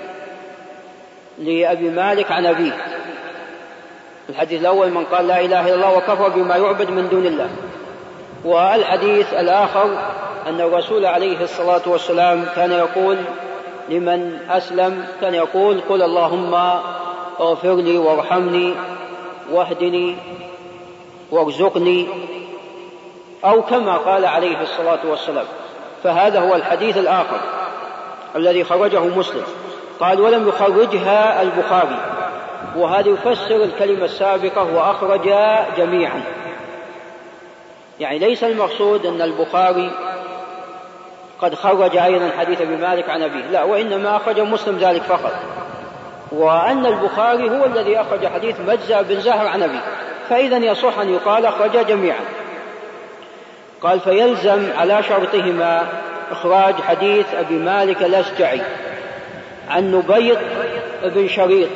لأبي مالك عن أبيه. الحديث الأول من قال لا إله إلا الله وكفر بما يعبد من دون الله، والحديث الآخر أن الرسول عليه الصلاة والسلام كان يقول لمن أسلم، كان يقول: قل اللهم اغفر لي وارحمني واهدني وارزقني، أو كما قال عليه الصلاة والسلام. فهذا هو الحديث الآخر الذي خرجه مسلم. قال: ولم يخرجها البخاري، وهذا يفسر الكلمة السابقة وأخرج جميعا، يعني ليس المقصود أن البخاري قد خرج أيضا حديث ابن مالك عن أبيه، لا، وإنما أخرج مسلم ذلك فقط، وأن البخاري هو الذي أخرج حديث مجزأ بن زهر عن أبيه، فإذا يصح أن يقال أخرج جميعا. قال: فيلزم على شرطهما إخراج حديث أبي مالك الأشجعي عن نبيط بن شريط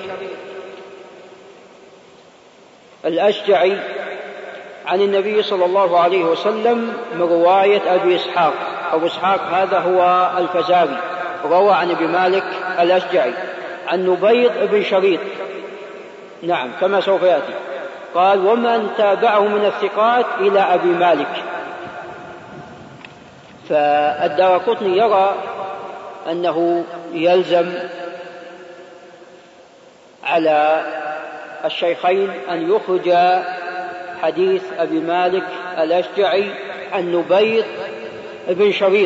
الأشجعي عن النبي صلى الله عليه وسلم من رواية أبي إسحاق. أبو إسحاق هذا هو الفزاري، روى عن أبي مالك الأشجعي عن نبيط بن شريط، نعم كما سوف يأتي. قال: ومن تابعه من الثقات إلى أبي مالك. فالدارقطني يرى أنه يلزم على الشيخين أن يخرج حديث أبي مالك الأشجعي عن نبيط بن شريط.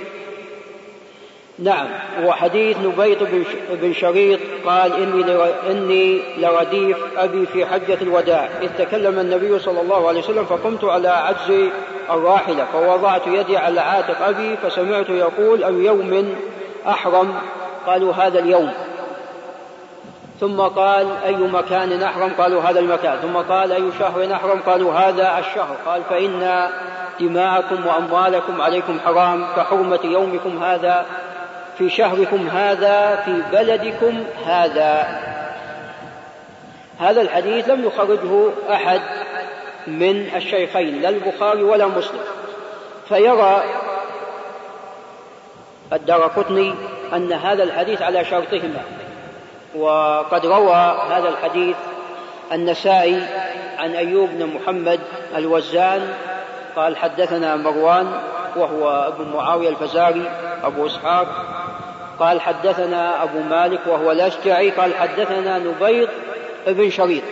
نعم، وحديث نبيط بن شريط قال: إني, إني لرديف أبي في حجة الوداع إذ تكلم النبي صلى الله عليه وسلم فقمت على عجز الراحلة فوضعت يدي على عاتق أبي فسمعت يقول: أي يوم أحرم؟ قالوا: هذا اليوم. ثم قال: أي مكان أحرم؟ قالوا: هذا المكان. ثم قال: أي شهر أحرم؟ قالوا: هذا الشهر. قال: فإن دماءكم وأموالكم عليكم حرام كحرمة يومكم هذا في شهركم هذا في بلدكم هذا. هذا الحديث لم يخرجه أحد من الشيخين لا البخاري ولا مسلم، فيرى الدارقطني أن هذا الحديث على شرطهما. وقد روى هذا الحديث النسائي عن أيوب بن محمد الوزان قال: حدثنا مروان وهو ابن معاوية الفزاري أبو إسحاق قال: حدثنا أبو مالك وهو الأشجعي قال: حدثنا نبيط بن شريط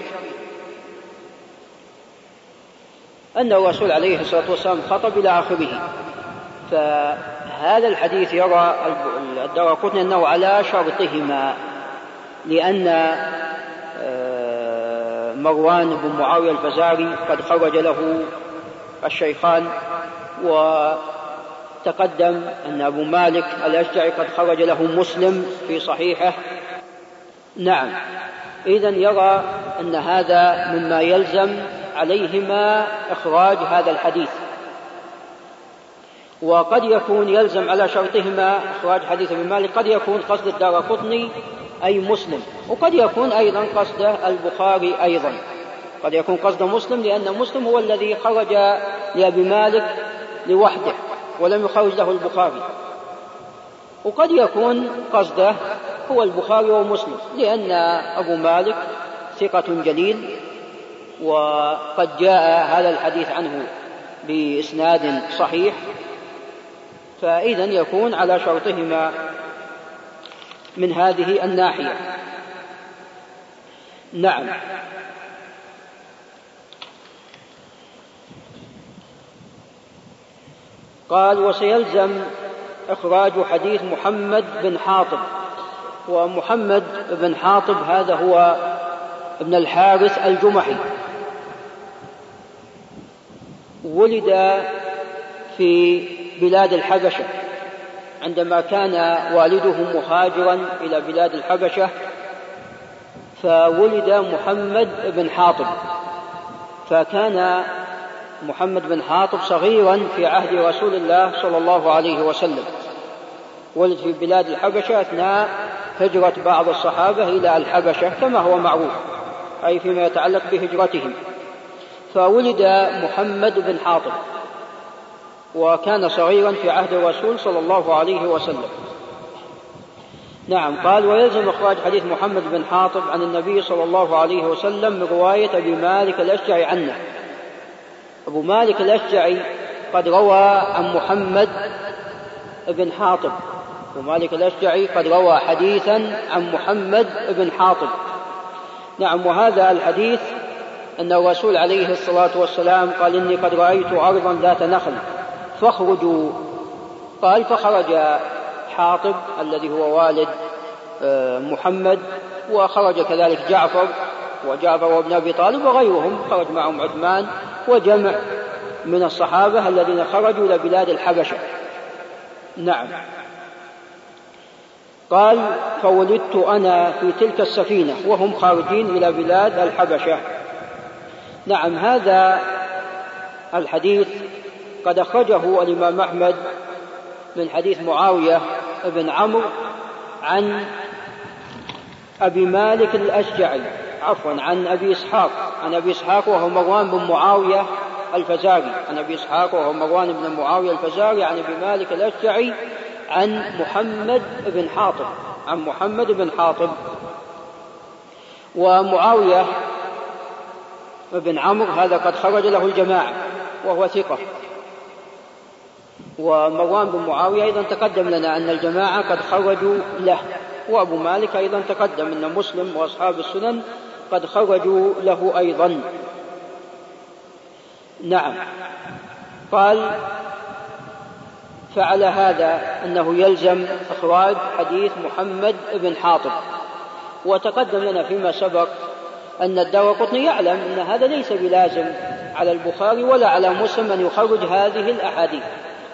أن الرسول عليه الصلاة والسلام خطب إلى آخره. فهذا الحديث يرى الدارقطني أنه على شرطهما، لأن مروان بن معاوية الفزاري قد خرج له الشيخان، وتقدم أن أبو مالك الأشجعي قد خرج له مسلم في صحيحه. نعم، إذن يرى أن هذا مما يلزم عليهما إخراج هذا الحديث. وقد يكون يلزم على شرطهما إخراج حديث ابن مالك، قد يكون قصد الدارقطني أي مسلم، وقد يكون أيضا قصد البخاري أيضا، قد يكون قصد مسلم لأن مسلم هو الذي خرج لأبي مالك لوحده ولم يخرج له البخاري، وقد يكون قصده هو البخاري ومسلم، لأن أبو مالك ثقة جليل، وقد جاء هذا الحديث عنه بإسناد صحيح، فإذا يكون على شرطهما من هذه الناحية. نعم. قال وسيلزم إخراج حديث محمد بن حاطب. ومحمد بن حاطب هذا هو ابن الحارث الجمحي، ولد في بلاد الحبشة عندما كان والده مهاجرا إلى بلاد الحبشة، فولد محمد بن حاطب، فكان محمد بن حاطب صغيرا في عهد رسول الله صلى الله عليه وسلم، ولد في بلاد الحبشة أثناء هجرة بعض الصحابة إلى الحبشة كما هو معروف، أي فيما يتعلق بهجرتهم. فولد محمد بن حاطب وكان صغيرا في عهد الرسول صلى الله عليه وسلم. نعم. قال ويلزم إخراج حديث محمد بن حاطب عن النبي صلى الله عليه وسلم من رواية أبي مالك الأشجعي عنه. أبو مالك الأشجعي قد روى عن محمد بن حاطب، أبو مالك الأشجعي قد روى حديثا عن محمد بن حاطب. نعم. وهذا الحديث أن الرسول عليه الصلاة والسلام قال إني قد رأيت أرضا ذات نخل فاخرجوا. قال فخرج حاطب الذي هو والد محمد، وخرج كذلك جعفر وجعفر وابن أبي طالب وغيرهم، خرج معهم عثمان وجمع من الصحابة الذين خرجوا إلى بلاد الحبشة. نعم. قال فولدت أنا في تلك السفينة وهم خارجين إلى بلاد الحبشة. نعم. هذا الحديث قد أخرجه الإمام أحمد من حديث معاوية بن عمرو عن أبي مالك الأشجعي، عفوا عن أبي إسحاق عن أبي إسحاق وهو مروان بن معاوية الفزاري، عن أبي إسحاق وهو مروان بن معاوية الفزاري عن أبي مالك الأشجعي عن محمد بن حاطب عن محمد بن حاطب. ومعاوية بن عمرو هذا قد خرج له الجماعة وهو ثقة، ومروان بن معاوية أيضا تقدم لنا أن الجماعة قد خرجوا له، وأبو مالك أيضا تقدم أن مسلم وأصحاب السنن قد خرجوا له أيضا. نعم. قال فعلى هذا أنه يلزم إخراج حديث محمد بن حاطب. وتقدم لنا فيما سبق أن الدارقطني يعلم أن هذا ليس بلازم على البخاري ولا على مسلم أن يخرج هذه الأحاديث،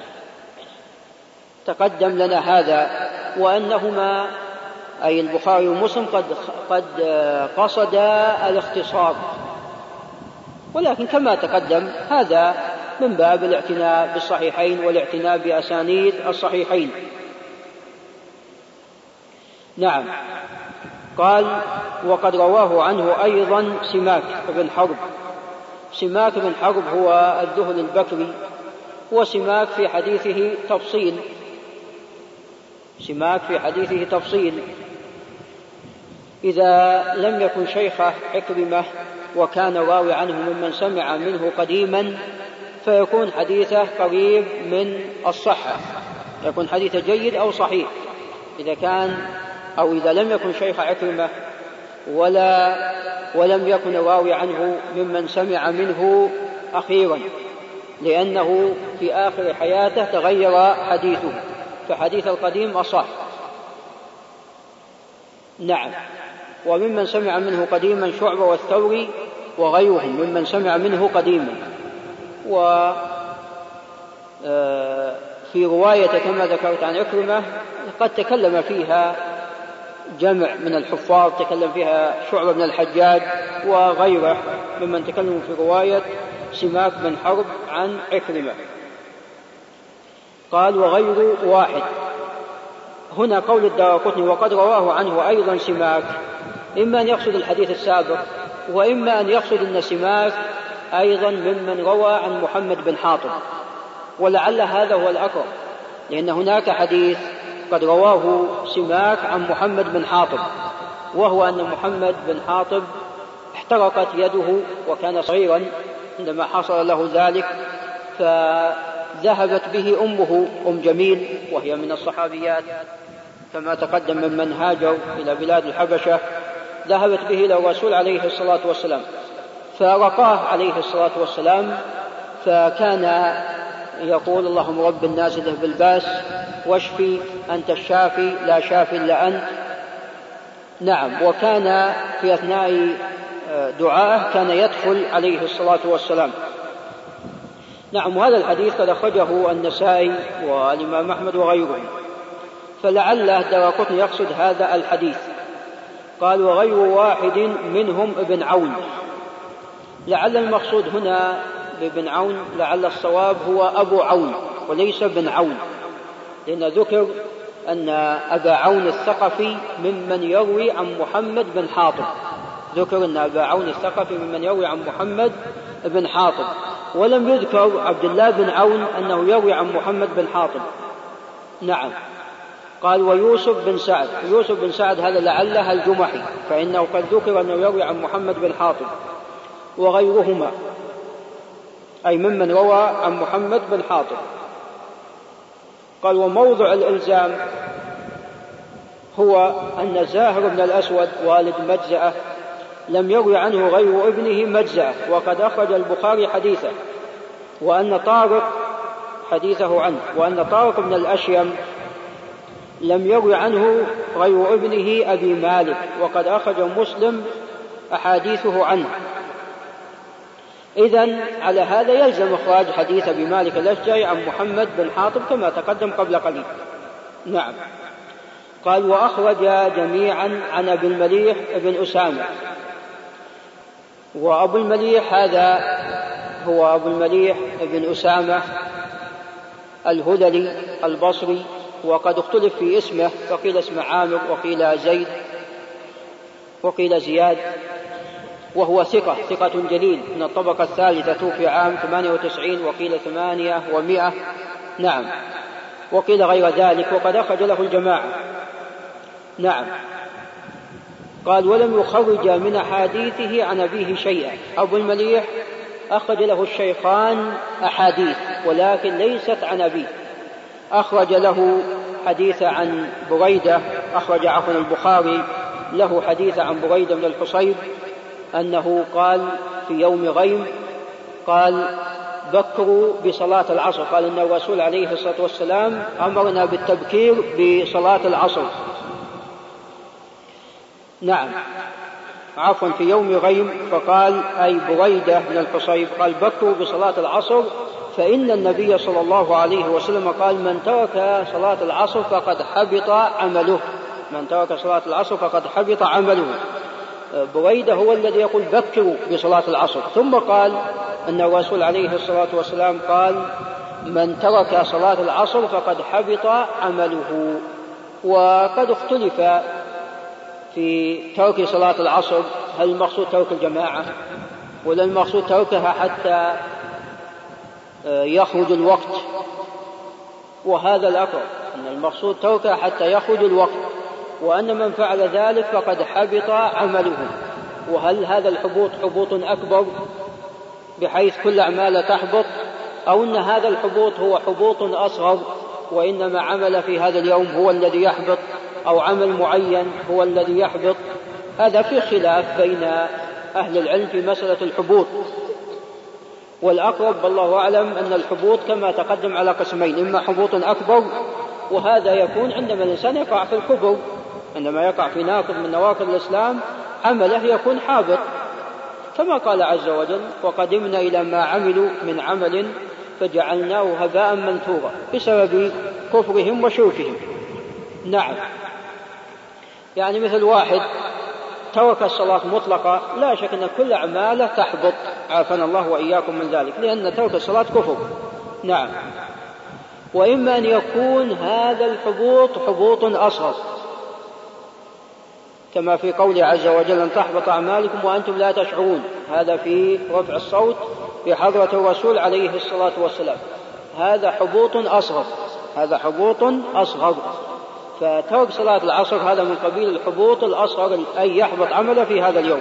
تقدم لنا هذا، وأنهما أي البخاري ومسلم قد, قد قصد الاختصار، ولكن كما تقدم هذا من باب الاعتناء بالصحيحين والاعتناء بأسانيد الصحيحين. نعم. قال وقد رواه عنه أيضا سماك بن حرب. سماك بن حرب هو الذهل البكري، وسماك في حديثه تفصيل سماك في حديثه تفصيل إذا لم يكن شيخه عكرمة وكان راوي عنه ممن سمع منه قديما فيكون حديثه قريب من الصحة، يكون حديثه جيد أو صحيح. إذا كان أو إذا لم يكن شيخ عكرمة ولا ولم يكن راوي عنه ممن سمع منه أخيرا، لأنه في آخر حياته تغير حديثه، فحديث القديم أصح. نعم. وممن سمع منه قديما شعبة والثوري وغيرهم ممن سمع منه قديما. وفي رواية كما ذكرت عن عكرمة قد تكلم فيها جمع من الحفاظ، تكلم فيها شعبة بن الحجاج وغيره ممن تكلموا في رواية سماك بن حرب عن عكرمة. قال وغير واحد. هنا قول الدارقطني وقد رواه عنه أيضا سماك، إما أن يقصد الحديث السابق، وإما أن يقصد أن سماك أيضا ممن روى عن محمد بن حاطب، ولعل هذا هو الأقرب، لأن هناك حديث قد رواه سماك عن محمد بن حاطب، وهو أن محمد بن حاطب احترقت يده وكان صغيرا عندما حصل له ذلك، فذهبت به أمه أم جميل وهي من الصحابيات كما تقدم ممن هاجوا إلى بلاد الحبشة، ذهبت به إلى الرسول عليه الصلاة والسلام فرقاه عليه الصلاة والسلام، فكان يقول اللهم رب الناس اذهب الباس واشفي أنت الشافي لا شافي إلا أنت. نعم، وكان في أثناء دعائه كان يدخل عليه الصلاة والسلام. نعم، وهذا الحديث قد أخرجه النسائي والإمام أحمد وغيرهم، فلعل الدارقطني يقصد هذا الحديث. قال وغير واحد منهم ابن عون، لعل المقصود هنا بابن عون لعل الصواب هو أبو عون وليس ابن عون، لأن ذكر أن أبا عون الثقفي ممن يروي عن محمد بن حاطب، ذكر أن أبا عون الثقفي ممن يروي عن محمد بن حاطب، ولم يذكر عبد الله بن عون أنه يروي عن محمد بن حاطب. نعم. قال ويوسف بن سعد، يوسف بن سعد هذا لعله الجمحي، فإنه قد ذكر أنه يروي عن محمد بن حاطب وغيرهما، أي ممن روى عن محمد بن حاطب. قال وموضع الإلزام هو أن زاهر بن الأسود والد مجزأة لم يروي عنه غير ابنه مجزأة، وقد أخرج البخاري حديثه، وأن طارق حديثه عنه، وأن طارق بن الأشيم لم يروي عنه غير ابنه أبي مالك، وقد أخرج مسلم أحاديثه عنه. إذن على هذا يلزم إخراج حديث أبي مالك الأشجعي عن محمد بن حاطب كما تقدم قبل قليل. نعم. قال وأخرج جميعا عن أبي المليح بن أسامة، وأبو المليح هذا هو أبو المليح بن أسامة الهذلي البصري، وقد اختلف في اسمه، فقيل اسم عامر وقيل زيد وقيل زياد، وهو ثقة ثقة جليل من الطبقة الثالثة، توفي عام ثمانية وتسعين وقيل ثمانية ومائة. نعم، وقيل غير ذلك، وقد أخرج له الجماعة. نعم. قال ولم يخرج من أحاديثه عن أبيه شيئا، أبو المليح أخرج له الشيخان أحاديث ولكن ليست عن أبيه، أخرج له حديث عن بريدة، أخرج عفوا البخاري له حديث عن بريدة بن الحصيب أنه قال في يوم غيم قال بكروا بصلاة العصر، قال إن الرسول عليه الصلاة والسلام أمرنا بالتبكير بصلاة العصر. نعم عفوا في يوم غيم، فقال أي بريدة بن الحصيب قال بكروا بصلاة العصر فإن النبي صلى الله عليه وسلم قال من ترك صلاة العصر فقد حبط عمله، من ترك صلاة العصر فقد حبط عمله. بريدة هو الذي يقول بكروا بصلاة العصر، ثم قال أن الرسول عليه الصلاة والسلام قال من ترك صلاة العصر فقد حبط عمله. وقد اختلف في ترك صلاة العصر، هل المقصود ترك الجماعة ولا المقصود تركها حتى يخرج الوقت؟ وهذا الأقرب أن المقصود تركها حتى يخرج الوقت، وأن من فعل ذلك فقد حبط عمله. وهل هذا الحبوط حبوط أكبر بحيث كل أعمال تحبط، أو أن هذا الحبوط هو حبوط أصغر وإنما عمل في هذا اليوم هو الذي يحبط، أو عمل معين هو الذي يحبط؟ هذا في خلاف بين أهل العلم في مسألة الحبوط، والأقرب والله أعلم أن الحبوط كما تقدم على قسمين، إما حبوط أكبر وهذا يكون عندما الإنسان يقع في الكفر، عندما يقع في ناقض من نواقض الإسلام عمله يكون حابط، كما قال عز وجل وقدمنا إلى ما عملوا من عمل فجعلناه هباء منثورا بسبب كفرهم وشركهم. نعم، يعني مثل واحد ترك الصلاة مطلقة، لا شك أن كل أعماله تحبط، عافانا الله وإياكم من ذلك، لأن ترك الصلاة كفر. نعم. وإما أن يكون هذا الحبوط حبوط أصغر كما في قوله عز وجل أن تحبط أعمالكم وأنتم لا تشعرون، هذا في رفع الصوت في حضرة الرسول عليه الصلاة والسلام، هذا حبوط أصغر، هذا حبوط أصغر. فترك صلاة العصر هذا من قبيل الحبوط الأصغر، أي يحبط عمله في هذا اليوم.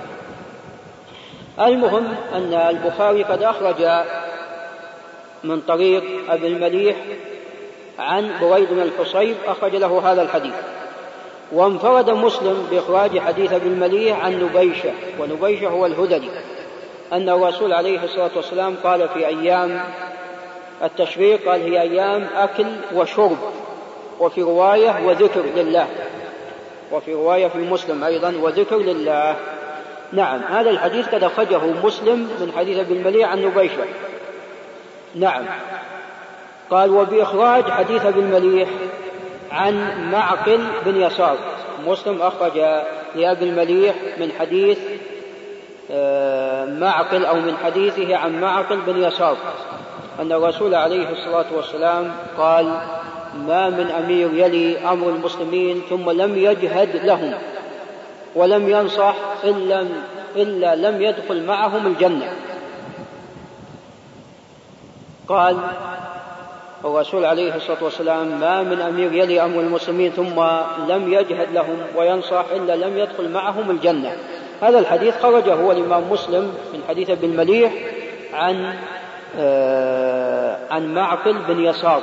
المهم أن البخاري قد أخرج من طريق أبي المليح عن بريد بن الحصيب، أخرج له هذا الحديث. وانفرد مسلم بإخراج حديث أبي المليح عن نبيشة، ونبيشة هو الهذلي، أن الرسول عليه الصلاة والسلام قال في أيام التشريق، قال هي أيام أكل وشرب، وفي رواية وذكر لله، وفي رواية في مسلم أيضا وذكر لله. نعم، هذا الحديث قد أخرجه مسلم من حديث أبي المليح عن نبيشة. نعم. قال وبإخراج حديث أبي المليح عن معقل بن يسار، مسلم أخرج لأبي المليح من حديث معقل أو من حديثه عن معقل بن يسار أن الرسول عليه الصلاة والسلام قال ما من أمير يلي أمر المسلمين ثم لم يجهد لهم ولم ينصح إلا, إلا لم يدخل معهم الجنة. قال الرسول عليه الصلاة والسلام ما من أمير يلي أمر المسلمين ثم لم يجهد لهم وينصح إلا لم يدخل معهم الجنة. هذا الحديث خرجه هو الإمام مسلم من حديث ابن المليح عن آه عن معقل بن يسار.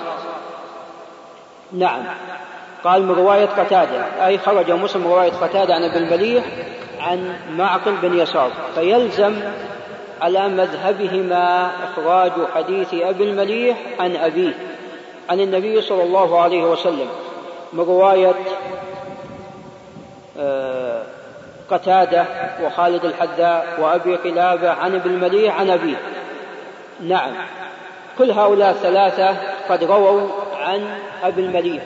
نعم. قال من رواية قتادة، أي خرج مسلم من رواية قتادة عن ابن المليح عن معقل بن يسار، فيلزم على مذهبهما إخراج حديث أبي المليح عن أبيه عن النبي صلى الله عليه وسلم من رواية آه قتادة وخالد الحذاء وأبي قلابة عن ابن المليح عن أبيه. نعم، كل هؤلاء الثلاثة قد رووا عن أبي المليح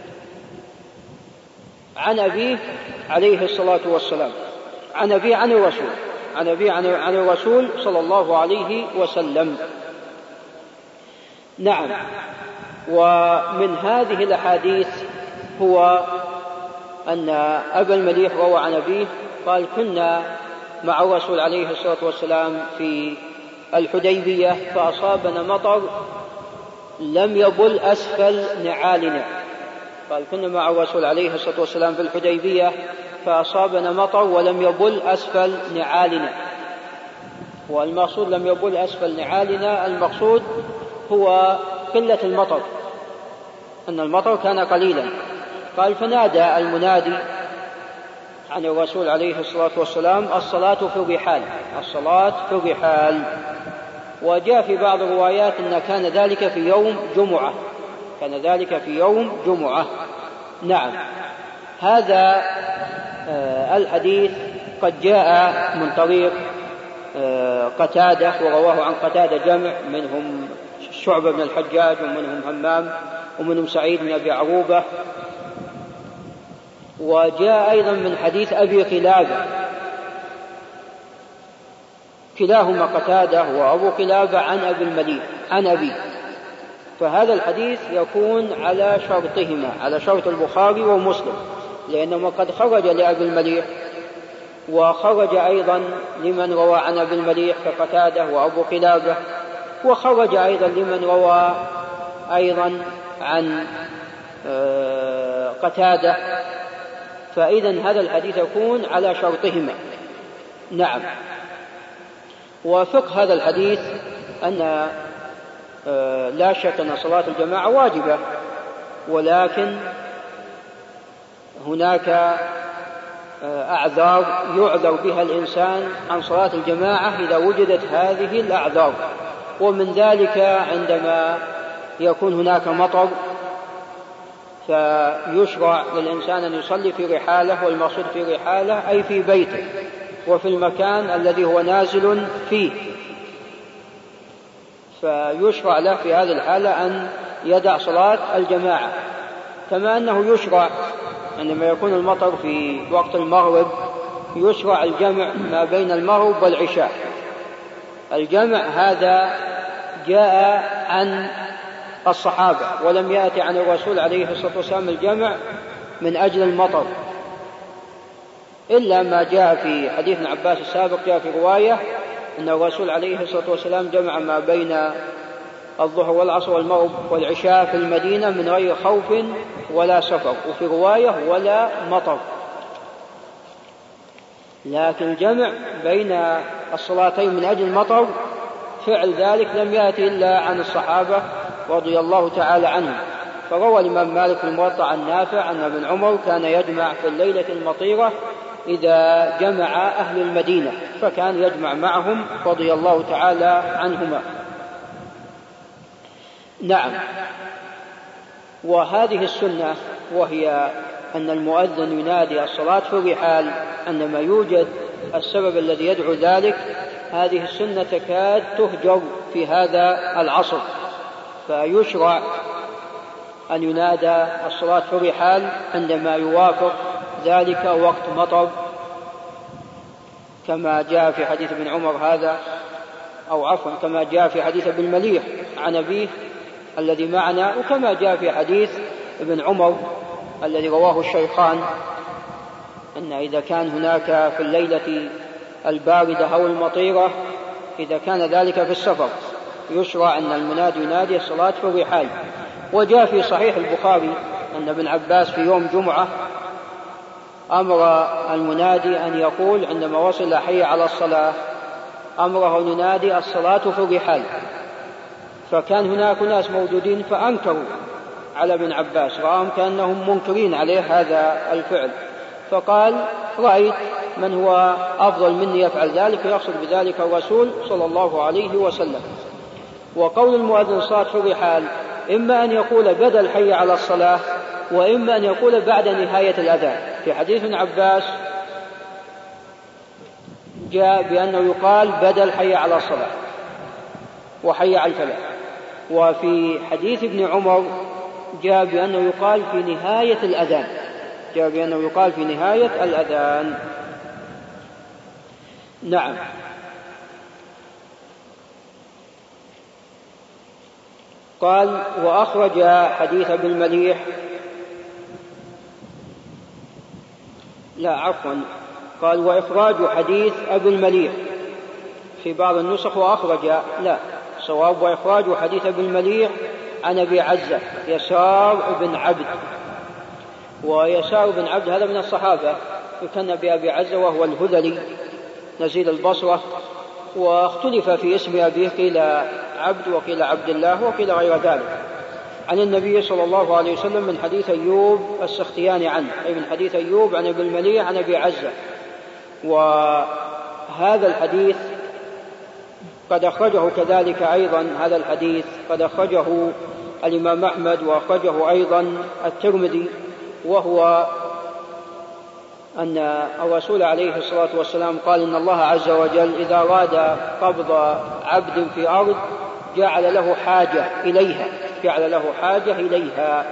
عن أبيه عليه الصلاة والسلام، عن أبيه عن الرسول، عن أبيه عن الرسول صلى الله عليه وسلم. نعم. ومن هذه الأحاديث هو أن أبا المليح روى عن أبيه قال كنا مع الرسول عليه الصلاة والسلام في الحديبية فأصابنا مطر لم يبل أسفل نعالنا. قال كنا مع الرسول عليه الصلاة والسلام في الحديبية فأصابنا مطر ولم يبل أسفل نعالنا. والمقصود لم يبل أسفل نعالنا، المقصود هو قلة المطر، أن المطر كان قليلا. قال فنادى المنادي عن الرسول عليه الصلاة والسلام الصلاة في الرحال، الصلاة في الرحال. وجاء في بعض الروايات أن كان ذلك في يوم جمعة، كان ذلك في يوم جمعة. نعم. هذا آه الحديث قد جاء من طريق آه قتادة، ورواه عن قتادة جمع، منهم شعبة بن الحجاج ومنهم همام ومنهم سعيد بن أبي عروبة. وجاء أيضا من حديث أبي قلابة، كلاهما قتادة وأبو قلابة عن أبي المليح عن أبي. فهذا الحديث يكون على شرطهما، على شرط البخاري ومسلم، لأنه قد خرج لأبي المليح وخرج أيضا لمن روى عن أبي المليح كقتادة وأبو قلابة، وخرج أيضا لمن روى أيضا عن قتادة. فإذا هذا الحديث يكون على شرطهما. نعم. وفقه هذا الحديث أن لا شك أن صلاة الجماعة واجبة، ولكن هناك أعذار يعذر بها الإنسان عن صلاة الجماعة إذا وجدت هذه الأعذار، ومن ذلك عندما يكون هناك مطر فيشرع للإنسان أن يصلي في رحاله، والمقصود في رحاله أي في بيته وفي المكان الذي هو نازل فيه، فيشرع له في هذه الحالة أن يدع صلاة الجماعة. كما أنه يشرع عندما يكون المطر في وقت المغرب يشرع الجمع ما بين المغرب والعشاء. الجمع هذا جاء عن الصحابة، ولم يأتي عن الرسول عليه الصلاة والسلام الجمع من أجل المطر، إلا ما جاء في حديث ابن عباس السابق، جاء في رواية أن الرسول عليه الصلاة والسلام جمع ما بين الظهر والعصر والمغرب والعشاء في المدينة من غير خوف ولا سفر، وفي رواية ولا مطر. لكن الجمع بين الصلاتين من أجل المطر فعل ذلك لم يأتي إلا عن الصحابة رضي الله تعالى عنهم. فروى الإمام مالك في الموطأ عن نافع أن ابن عمر كان يجمع في الليلة المطيرة إذا جمع أهل المدينة، فكان يجمع معهم رضي الله تعالى عنهما. نعم. وهذه السنة وهي أن المؤذن ينادي الصلاة في الرحال عندما يوجد السبب الذي يدعو ذلك، هذه السنة تكاد تهجر في هذا العصر، فيشرع أن ينادى الصلاة في الرحال عندما يوافق ذلك وقت مطر، كما جاء في حديث ابن عمر هذا، أو عفوا كما جاء في حديث ابن مليح عن أبيه الذي معنا، وكما جاء في حديث ابن عمر الذي رواه الشيخان أن إذا كان هناك في الليلة الباردة أو المطيرة، إذا كان ذلك في السفر، يشرع أن المنادي ينادي الصلاة في الرحال. وجاء في صحيح البخاري أن ابن عباس في يوم جمعة أمر المنادي أن يقول عندما وصل حي على الصلاة، أمره أن ينادي الصلاة في الرحال. فكان هناك ناس موجودين فأنكروا على ابن عباس، رأهم كأنهم منكرين عليه هذا الفعل، فقال رأيت من هو أفضل مني يفعل ذلك، ويقصد بذلك الرسول صلى الله عليه وسلم. وقول المؤذن الصلاة في الرحال إما أن يقول بدل حي على الصلاة، وإما أن يقول بعد نهاية الأذان. في حديث ابن عباس جاء بأنه يقال بدل حي على الصلاة وحي على الفلاح، وفي حديث ابن عمر جاء بأنه يقال في نهاية الأذان، جاء بأنه يقال في نهاية الأذان. نعم. قال وأخرج حديث ابن المليح، لا عفوا قال وإخراج حديث أبي المليح في بعض النسخ، وأخرج لا صواب وإخراج حديث أبي المليح عن أبي عزة يسار بن عبد. ويسار بن عبد هذا من الصحابة، يكنى بأبي عزة وهو الهذلي نزيل البصرة، واختلف في اسم أبيه، قيل عبد وقيل عبد الله وقيل غير ذلك، عن النبي صلى الله عليه وسلم من حديث أيوب السختياني عنه، أي من حديث أيوب عن أبي المليح عن أبي عزة. وهذا الحديث قد أخرجه كذلك أيضا، هذا الحديث قد أخرجه الإمام أحمد وأخرجه أيضا الترمذي، وهو أن الرسول عليه الصلاة والسلام قال إن الله عز وجل إذا أراد قبض عبد في أرض جعل له حاجة إليها، جعل له حاجة إليها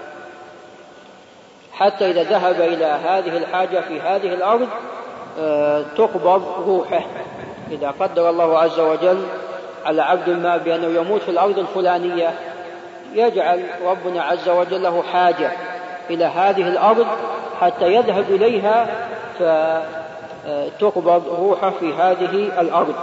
حتى إذا ذهب إلى هذه الحاجة في هذه الأرض تقبض روحه. إذا قدر الله عز وجل على عبد ما بأنه يموت في الأرض الفلانية، يجعل ربنا عز وجل له حاجة إلى هذه الأرض حتى يذهب إليها فتقبض روحه في هذه الأرض.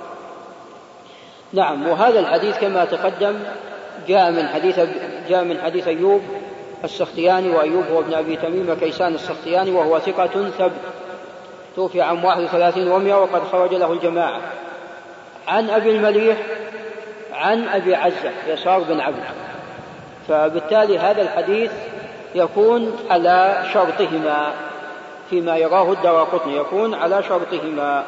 نعم. وهذا الحديث كما تقدم جاء من حديث جاء من حديث أيوب السختياني، وأيوب هو ابن أبي تميم كيسان السختياني، وهو ثقة ثبت، توفي عام واحد وثلاثين ومئة، وقد خرج له الجماعة. عن أبي المليح عن أبي عزة يسار بن عبد، فبالتالي هذا الحديث يكون على شرطهما فيما يراه الدارقطني، يكون على شرطهما.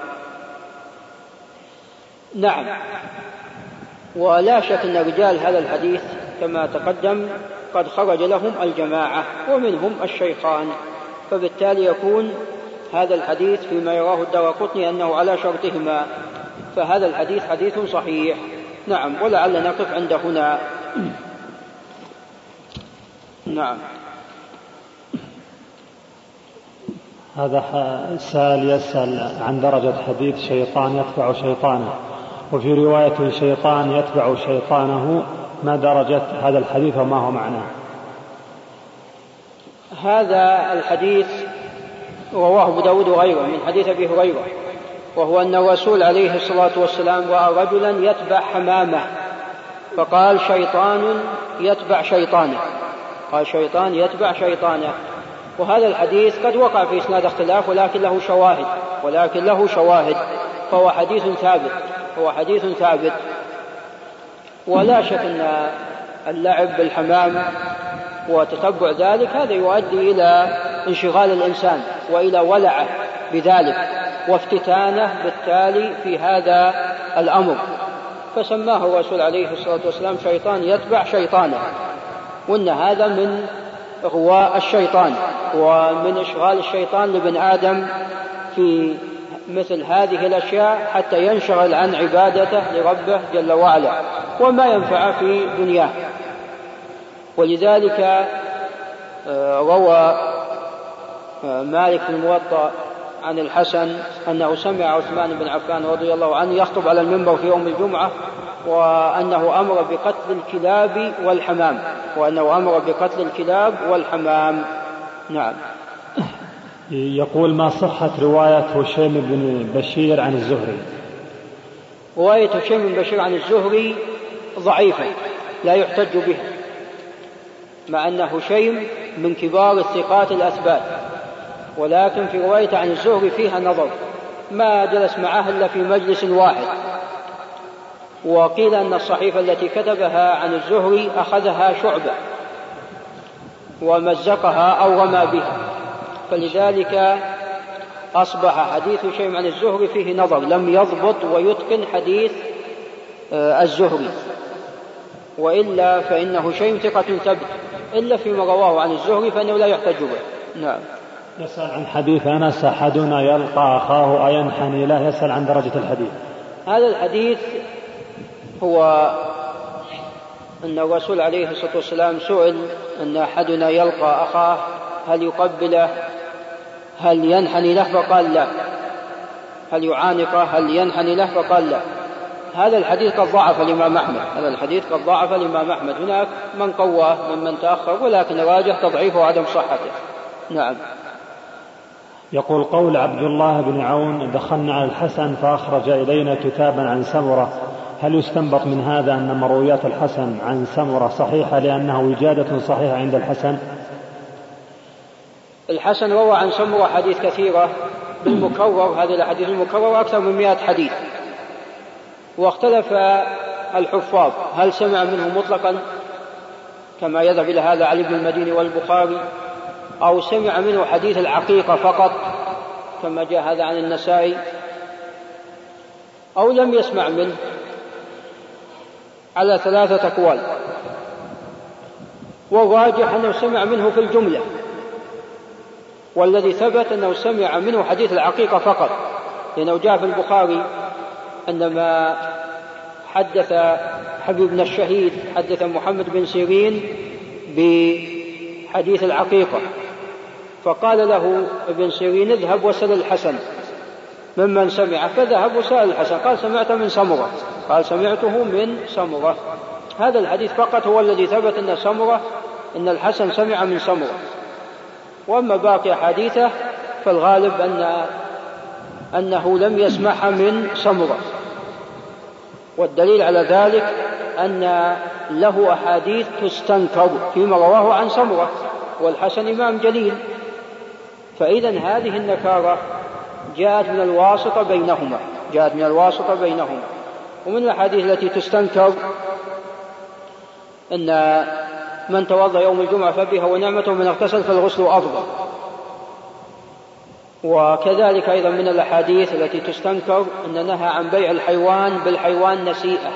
نعم. ولا شك أن رجال هذا الحديث كما تقدم قد خرج لهم الجماعة ومنهم الشيخان، فبالتالي يكون هذا الحديث فيما يراه الدارقطني أنه على شرطهما، فهذا الحديث حديث صحيح. نعم. ولعل نقف عند هنا. نعم. هذا سائل يسأل عن درجة حديث شيطان يتبع شيطانه، وفي رواية شيطان يتبع شيطانه، ما درجة هذا الحديث وما هو معناه؟ هذا الحديث رواه أبو داود وغيره من حديث أبي هريرة، وهو أن الرسول عليه الصلاة والسلام رأى رجلا يتبع حمامة فقال شيطان يتبع شيطانه، قال شيطان يتبع شيطانه. وهذا الحديث قد وقع في إسناد اختلاف ولكن له شواهد ولكن له شواهد فهو حديث ثابت هو حديث ثابت. ولا شك أن اللعب بالحمام وتتبع ذلك هذا يؤدي إلى انشغال الإنسان وإلى ولعه بذلك وافتتانه بالتالي في هذا الأمر، فسماه الرسول عليه الصلاة والسلام شيطان يتبع شيطانه، وأن هذا من إغواء الشيطان ومن إشغال الشيطان لابن آدم في مثل هذه الأشياء حتى ينشغل عن عبادته لربه جل وعلا وما ينفع في دنياه. ولذلك روى مالك في الموطأ عن الحسن أنه سمع عثمان بن عفان رضي الله عنه يخطب على المنبر في يوم الجمعة وأنه أمر بقتل الكلاب والحمام وأنه أمر بقتل الكلاب والحمام. نعم. يقول ما صحة رواية هشيم بن بشير عن الزهري؟ رواية هشيم بن بشير عن الزهري ضعيفة لا يحتج بها، مع أن هشيم من كبار الثقات الأثبات، ولكن في رواية عن الزهري فيها نظر، ما جلس معه إلا في مجلس واحد. وقيل أن الصحيفة التي كتبها عن الزهري أخذها شعبة ومزقها أو رمى بها، فلذلك أصبح حديث هشيم عن الزهري فيه نظر، لم يضبط ويتقن حديث الزهري، وإلا فإن هشيم ثقة ثبت إلا فيما رواه عن الزهري فإنه لا يحتج به. نعم. يسأل عن حديث أنس أحدنا يلقى أخاه أينحني له، يسأل عن درجة الحديث. هذا الحديث هو أن الرسول عليه الصلاة والسلام سئل أن أحدنا يلقى أخاه هل يقبله هل ينحني له فقال لا، هل يعانقه هل ينحني له فقال لا. هذا الحديث قد ضعف الإمام أحمد هذا الحديث قد ضعف الإمام أحمد هناك من قواه ممن تأخر، ولكن راجح تضعيفه وعدم صحته. نعم. يقول قول عبد الله بن عون دخلنا على الحسن فأخرج إلينا كتابا عن سمرة، هل يستنبط من هذا أن مرويات الحسن عن سمرة صحيحة لأنها وجادة صحيحة عند الحسن؟ الحسن روى عن سمرة حديث كثيرة بالمكرر، هذه الحديث المكررة أكثر من مئة حديث، واختلف الحفاظ هل سمع منه مطلقا كما يذهب إلى هذا علي بن المديني والبخاري، أو سمع منه حديث العقيقة فقط كما جاء هذا عن النسائي، أو لم يسمع منه، على ثلاثة أقوال. والراجح أنه سمع منه في الجملة، والذي ثبت أنه سمع منه حديث العقيقة فقط، لأنه جاء في البخاري عندما حدث حبيب بن الشهيد حدث محمد بن سيرين بحديث العقيقة، فقال له ابن سيرين اذهب وسل الحسن ممن سمع، فذهب وسأل الحسن قال سمعت من سمرة، قال سمعته من سمرة. هذا الحديث فقط هو الذي ثبت أن سمرة أن الحسن سمع من سمرة، وأما باقي حديثه فالغالب أن أنه لم يسمعها من سمرة. والدليل على ذلك أن له أحاديث تستنكر فيما رواه عن سمرة، والحسن إمام جليل، فإذا هذه النكارة جاءت من الواسطة بينهما جاءت من الواسطة بينهما ومن الأحاديث التي تستنكر أن من توضأ يوم الجمعة فبها ونعمته من اغتسل فالغسل أفضل. وكذلك أيضا من الأحاديث التي تستنكر أن نهى عن بيع الحيوان بالحيوان نسيئة،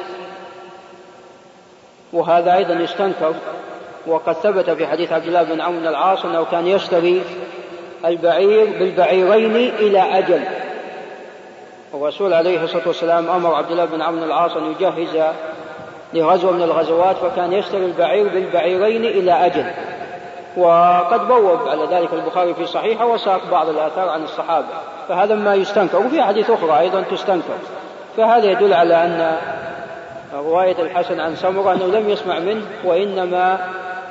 وهذا أيضا يستنكر. وقد ثبت في حديث عبد الله بن عمرو بن العاص أنه كان يشتري البعير بالبعيرين إلى أجل. الرسول عليه الصلاة والسلام أمر عبد الله بن عمرو بن العاص أن يجهز لغزوة من الغزوات، فكان يشتري البعير بالبعيرين إلى أجل. وقد بوب على ذلك البخاري في صحيحه وساق بعض الآثار عن الصحابة، فهذا ما يستنكر. وفي حديث أخرى أيضا تستنكر، فهذا يدل على أن رواية الحسن عن سمرة أنه لم يسمع منه، وإنما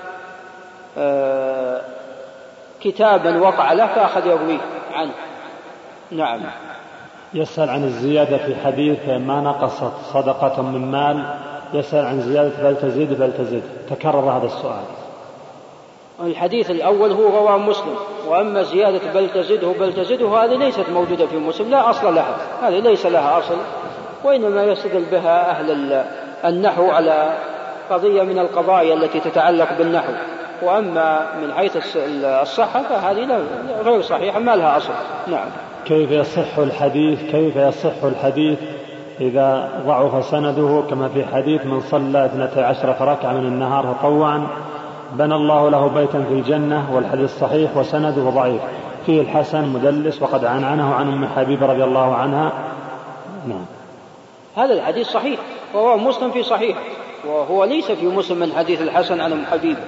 آه كتابا وقع له فأخذ يرويه عنه. نعم. يسأل عن الزيادة في حديث ما نقصت صدقة من مال يسأل عن زيادة بل تزيد بل تزيد، تكرر هذا السؤال. الحديث الأول هو رواه مسلم، وأما زيادة بل تزده بل تزده هذه ليست موجودة في مسلم، لا أصل لها، هذه ليس لها أصل، وإنما يستدل بها أهل النحو على قضية من القضايا التي تتعلق بالنحو، وأما من حيث الصحة فهذه غير صحيحة ما لها أصل. نعم. كيف يصح الحديث كيف يصح الحديث إذا ضعف سنده كما في حديث من صلى اثنتي عشرة ركعة من النهار تطوعا بنى الله له بيتا في الجنة، والحديث صحيح وسنده ضعيف، فيه الحسن مدلس وقد عنعنه عن أم حبيبة رضي الله عنها. نعم. هذا الحديث صحيح وهو مسلم في صحيح، وهو ليس في مسلم من حديث الحسن عن أم حبيبة،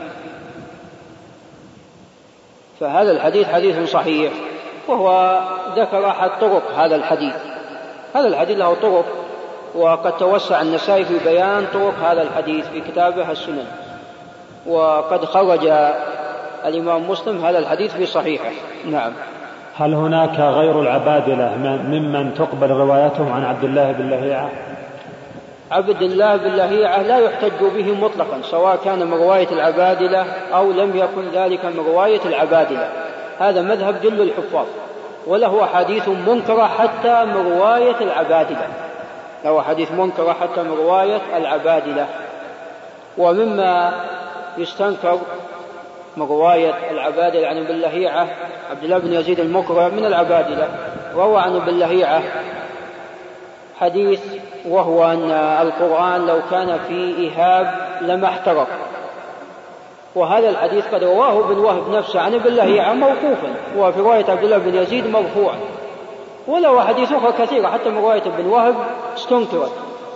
فهذا الحديث حديث صحيح، وهو ذكر أحد طرق هذا الحديث. هذا الحديث له طرق، وقد توسع النسائي في بيان طرق هذا الحديث في كتابه السنن، وقد خرج الإمام مسلم هذا الحديث في صحيحه. نعم. هل هناك غير العبادلة ممن تقبل روايتهم عن عبد الله بن لهيعة؟ عبد الله بن لهيعة لا يحتج به مطلقا، سواء كان من رواية العبادلة أو لم يكن ذلك من رواية العبادلة، هذا مذهب جل الحفاظ، وله حديث منكرة حتى من رواية العبادلة، له حديث منكرة حتى من رواية العبادلة. ومما يستنكر من رواية العبادلة عن ابن لهيعة عبد الله بن يزيد المقري من العبادلة، روى عن ابن لهيعة حديث وهو أن القرآن لو كان فيه إيهاب لما احترق، وهذا الحديث قد رواه ابن وهب نفسه عن ابن لهيعة موقوفا، وفي رواية عبد الله بن يزيد مرفوعا، وله حديث أخرى كثيرة حتى من رواية ابن وهب استنكرت.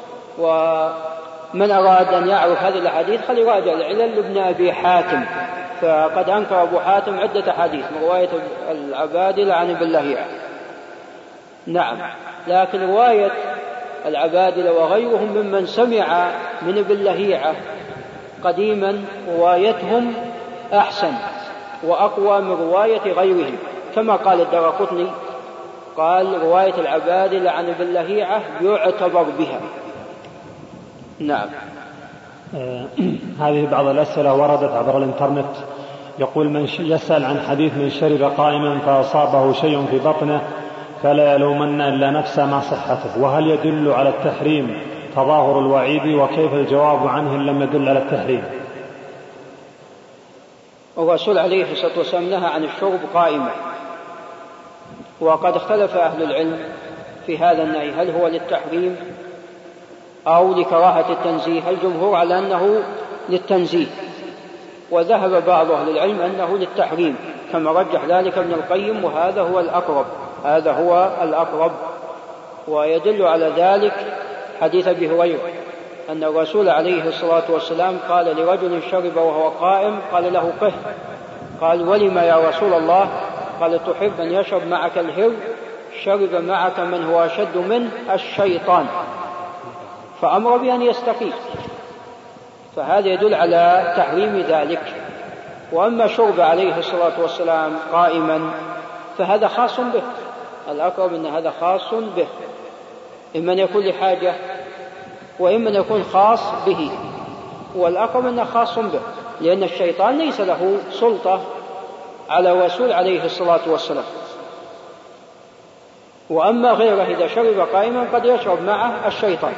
ومن أراد أن يعرف هذه الحديث فليراجع العلل لابن أبي حاتم، فقد أنكر أبو حاتم عدة حديث من رواية العبادلة عن ابن لهيعة. نعم. لكن رواية العبادلة وغيرهم ممن سمع من ابن لهيعة قديما روايتهم أحسن وأقوى من رواية غيرهم، كما قال الدارقطني قال رواية العبادلة عن ابن لهيعة يعتبر بها. نعم. آه هذه بعض الأسئلة وردت عبر الإنترنت، يقول من يسأل عن حديث من شرب قائما فأصابه شيء في بطنه فلا يلومن إلا نفسه ما صحته، وهل يدل على التحريم تظاهر الوعيد، وكيف الجواب عنه إن لم يدل على التحريم؟ الرسول عليه الصلاة والسلام نهى عن الشرب قائما، وقد اختلف أهل العلم في هذا النهي هل هو للتحريم أو لكراهة التنزيه. الجمهور على أنه للتنزيه، وذهب بعض أهل العلم أنه للتحريم كما رجح ذلك ابن القيم، وهذا هو الأقرب هذا هو الأقرب ويدل على ذلك حديث أبي هريرة أن الرسول عليه الصلاة والسلام قال لرجل شرب وهو قائم قال له قه، قال ولما يا رسول الله؟ قال تحب أن يشرب معك الهر؟ شرب معك من هو أشد منه الشيطان، فأمر بأن يستقيم، فهذا يدل على تحريم ذلك. وأما شرب عليه الصلاة والسلام قائما فهذا خاص به، الأقرب أن هذا خاص به، إما أن يكون لحاجة وإما أن يكون خاص به، والأقرب أنه خاص به، لأن الشيطان ليس له سلطة على الرسول عليه الصلاة والسلام. وأما غيره إذا شرب قائما قد يشرب معه الشيطان.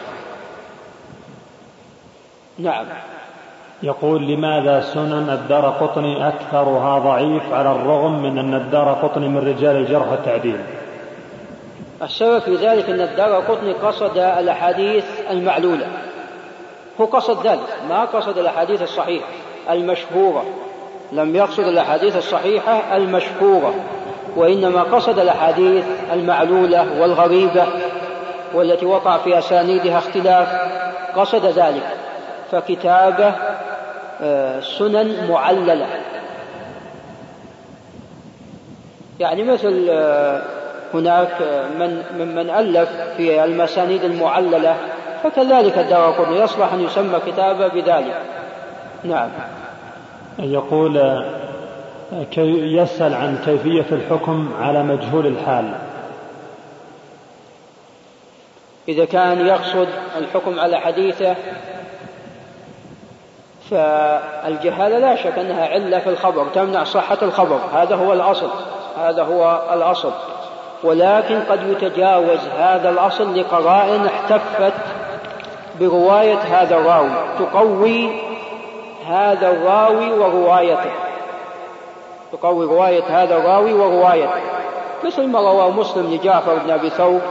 نعم. يقول لماذا سنن الدارقطني أكثرها ضعيف على الرغم من أن الدارقطني من رجال الجرح والتعديل؟ السبب في ذلك أن الدارقطني قصد الأحاديث المعلولة، هو قصد ذلك، ما قصد الأحاديث الصحيحة المشهورة، لم يقصد الأحاديث الصحيحة المشهورة، وإنما قصد الأحاديث المعلولة والغريبة والتي وقع في أسانيدها اختلاف، قصد ذلك، فكتابه سنن معللة، يعني مثل هناك من ممن ألف في المسانيد المعللة، فكذلك الدارقطني يصلح أن يسمى كتابه بذلك. نعم. يقول يسأل عن كيفية الحكم على مجهول الحال. إذا كان يقصد الحكم على حديثه فالجهالة لا شك أنها علة في الخبر تمنع صحة الخبر، هذا هو الأصل هذا هو الأصل ولكن قد يتجاوز هذا الأصل لقرائن احتفت برواية هذا الراوي تقوي هذا الراوي وروايته تقوي رواية هذا الراوي وروايته، مثل ما رواه مسلم لجعفر بن أبي ثور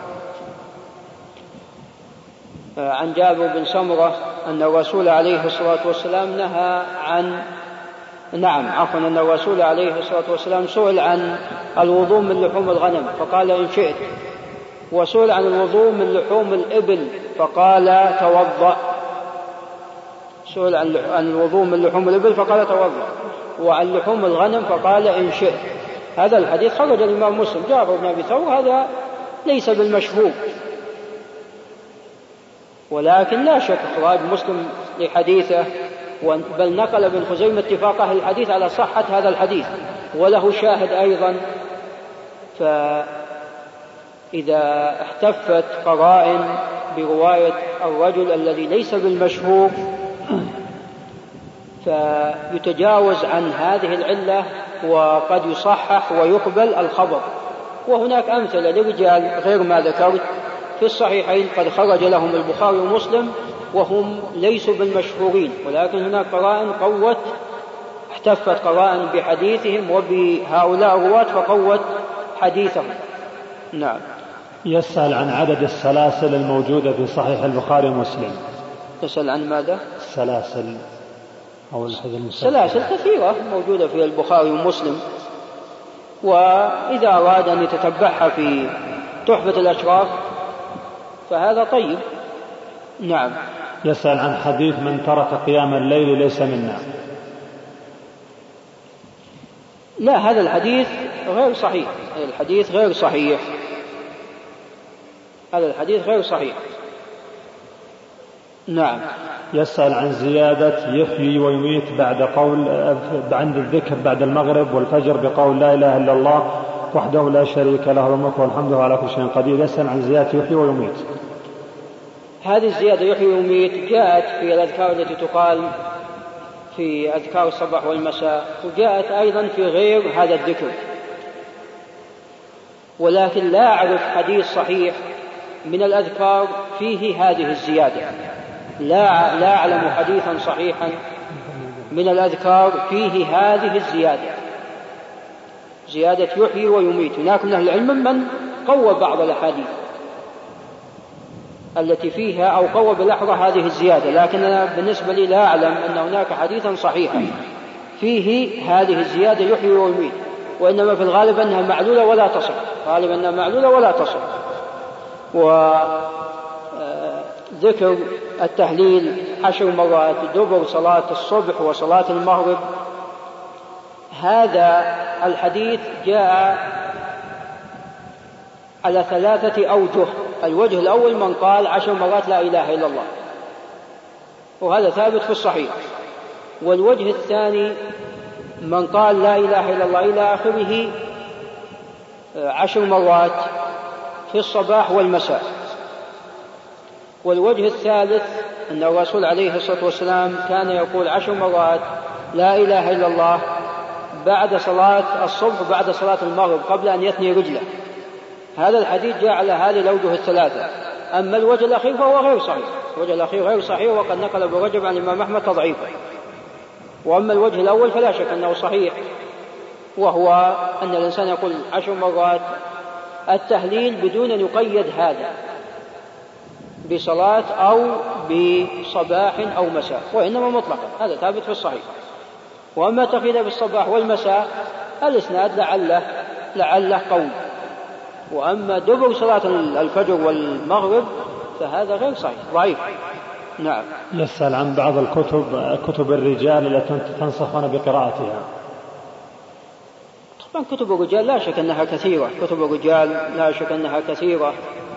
عن جابر بن سمرة أن الرسول عليه الصلاة والسلام نهى عن نعم عفوا أن الرسول عليه الصلاة والسلام سئل عن الوضوء من لحوم الغنم فقال إن شئت، وسئل عن الوضوء من لحوم الإبل فقال توضأ، سئل عن الوضوء من لحوم الإبل فقال توضأ، وعن لحوم الغنم فقال إن شئت. هذا الحديث خرج الإمام مسلم جابر بن أبي ثور، هذا ليس بالمشهور، ولكن لا شك إخراج مسلم لحديثه، بل نقل ابن خزيمة اتفاق أهل الحديث على صحة هذا الحديث وله شاهد أيضا. فإذا احتفت قرائن برواية الرجل الذي ليس بالمشهور فيتجاوز عن هذه العلة وقد يصحح ويقبل الخبر. وهناك أمثلة لرجال غير ما ذكرت في الصحيحين قد خرج لهم البخاري ومسلم وهم ليسوا بالمشهورين، ولكن هناك قرائن قوت احتفت قرائن بحديثهم وبهؤلاء الرواة فقوت حديثهم. نعم. يسأل عن عدد السلاسل الموجودة في صحيح البخاري ومسلم. يسأل عن ماذا؟ السلاسل أو السلاسل كثيرة موجودة في البخاري ومسلم، وإذا أراد أن يتتبعها في تحفة الأشراف فهذا طيب. نعم. يسأل عن حديث من ترك قيام الليل ليس منا. لا، هذا الحديث غير صحيح، هذا الحديث غير صحيح هذا الحديث غير صحيح. نعم. يسأل عن زيادة يحيي ويميت بعد قول عند الذكر بعد المغرب والفجر بقول لا إله إلا الله وحده لا شريك له الملك والحمد على كل شيء قدير. يسأل عن زيادة يحيي ويميت. هذه الزيادة يحيي ويميت جاءت في الأذكار التي تقال في أذكار الصباح والمساء، وجاءت أيضا في غير هذا الذكر، ولكن لا أعرف حديث صحيح من الأذكار فيه هذه الزيادة، لا لا أعلم حديثا صحيحا من الأذكار فيه هذه الزيادة، زيادة يحيي ويميت. هناك من أهل العلم من قوى بعض الأحاديث التي فيها أو قوى بالأحرى هذه الزيادة، لكن أنا بالنسبة لي لا أعلم أن هناك حديثا صحيحا فيه هذه الزيادة يحيي ويميت، وإنما في الغالب أنها معلولة ولا تصح، غالب أنها معلولة ولا تصح. وذكر التهليل عشر مرات دبر صلاة الصبح وصلاة المغرب، هذا الحديث جاء على ثلاثة أوجه. الوجه الأول من قال عشر مرات لا إله إلا الله، وهذا ثابت في الصحيح. والوجه الثاني من قال لا إله إلا الله إلى آخره عشر مرات في الصباح والمساء. والوجه الثالث أن الرسول عليه الصلاة والسلام كان يقول عشر مرات لا إله إلا الله بعد صلاة الصبح بعد صلاة المغرب قبل أن يثني رجله. هذا الحديث جاء على هذه الأوجه الثلاثة. أما الوجه الأخير فهو غير صحيح، الوجه الأخير غير صحيح وقد نقل ابن رجب عن الإمام أحمد تضعيفه. وأما الوجه الأول فلا شك أنه صحيح، وهو أن الإنسان يقول عشر مرات التهليل بدون أن يقيد هذا بصلاة أو بصباح أو مساء، وإنما مطلقا، هذا ثابت في الصحيح. وأما تقييد بالصباح والمساء الإسناد لعله لعله قول. وأما دبر صلاة الفجر والمغرب فهذا غير صحيح، ضعيف. نعم. يسأل عن بعض الكتب كتب الرجال التي تنصحون بقراءتها. طبعا كتب الرجال لا شك أنها كثيرة، كتب الرجال لا شك أنها كثيرة.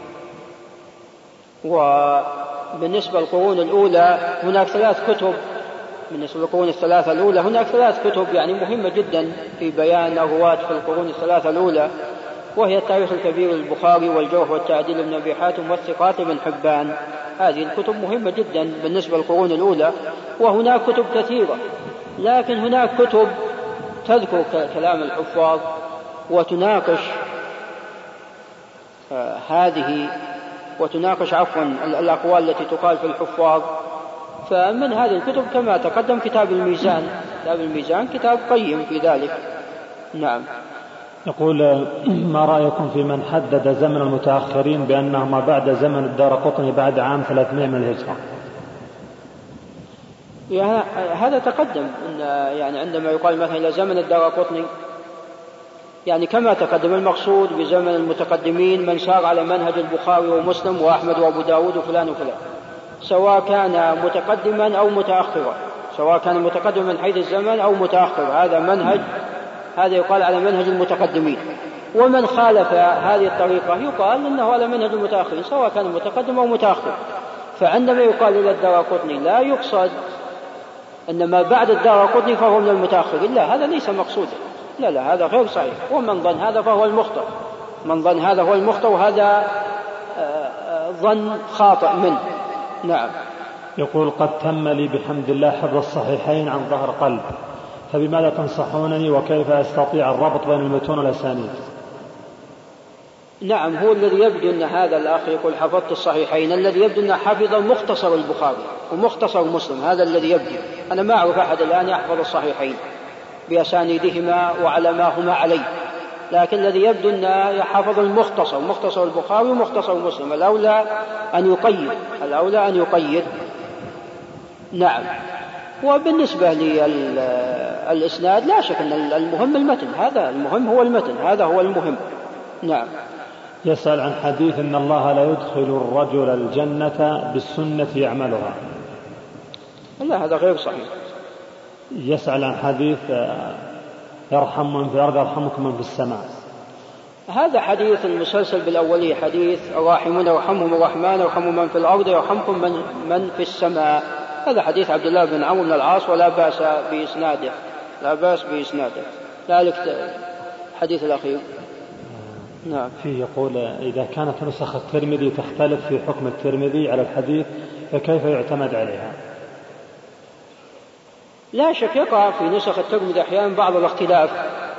وبالنسبة للقرون الأولى هناك ثلاث كتب، بالنسبة للقرون الثلاثة الأولى هناك ثلاث كتب يعني مهمة جدا في بيان الرواة في القرون الثلاثة الأولى. وهي التاريخ الكبير للبخاري والجرح والتعديل لابن أبي حاتم والثقات بن حبان. هذه الكتب مهمة جدا بالنسبة للقرون الأولى، وهناك كتب كثيرة، لكن هناك كتب تذكر كلام الحفاظ وتناقش آه هذه وتناقش عفوا الأقوال التي تقال في الحفاظ. فمن هذه الكتب كما تقدم كتاب الميزان. كتاب الميزان كتاب قيم في ذلك. نعم. يقول: ما رأيكم في من حدد زمن المتأخرين بأنه ما بعد زمن الدارقطني بعد عام ثلاثمائة من الهجرة؟ هذا تقدم إن يعني عندما يقال مثلا إلى زمن الدارقطني، يعني كما تقدم المقصود بزمن المتقدمين من سار على منهج البخاري ومسلم وأحمد وأبو داود وفلان وفلان، سواء كان متقدما أو متأخرا، سواء كان متقدما من حيث الزمن أو متأخر، هذا منهج، هذا يقال على منهج المتقدمين. ومن خالف هذه الطريقة يقال إنه على منهج المتأخرين، سواء كان متقدم أو متأخر. فعندما يقال إلى الدارقطني لا يقصد أن ما بعد الدارقطني فهو من المتأخرين، لا، هذا ليس مقصودا، لا لا هذا غير صحيح. ومن ظن هذا فهو المخطئ، من ظن هذا هو المخطئ، وهذا ظن خاطئ منه. نعم. يقول: قد تم لي بحمد الله حفظ الصحيحين عن ظهر قلب، فبماذا تنصحونني وكيف أستطيع الربط بين المتون والأسانيد؟ نعم، هو الذي يبدو أن هذا الأخ يقول حفظت الصحيحين، الذي يبدو أن حفظ مختصر البخاري ومختصر مسلم، هذا الذي يبدو. أنا ما أعرف أحد الآن يحفظ الصحيحين بأسانيدهما وعلى ما هما عليه، لكن الذي يبدو أن يحفظ المختصر، مختصر البخاري ومختصر مسلم. الأولى أن يقيد، الأولى أن يقيد. نعم. وبالنسبة للإسناد لا شك أن المهم المتن، هذا المهم هو المتن، هذا هو المهم. نعم. يسأل عن حديث إن الله لا يدخل الرجل الجنة بالسنة يعملها. لا، هذا غير صحيح. يسأل عن حديث يرحم من في الأرض يرحمكم من في السماء. هذا حديث المسلسل بالأولية، حديث الراحمون يرحمهم الرحمن يرحم من في الأرض يرحمكم من, من في السماء. هذا حديث عبد الله بن عمرو بن العاص ولا بأس بإسناده، لا بأس بإسناده. ذلك الحديث الأخير. نعم. فيه يقول: إذا كانت نسخ الترمذي تختلف في حكم الترمذي على الحديث فكيف يعتمد عليها؟ لا شك يقع في نسخ الترمذي أحيانا بعض الاختلاف،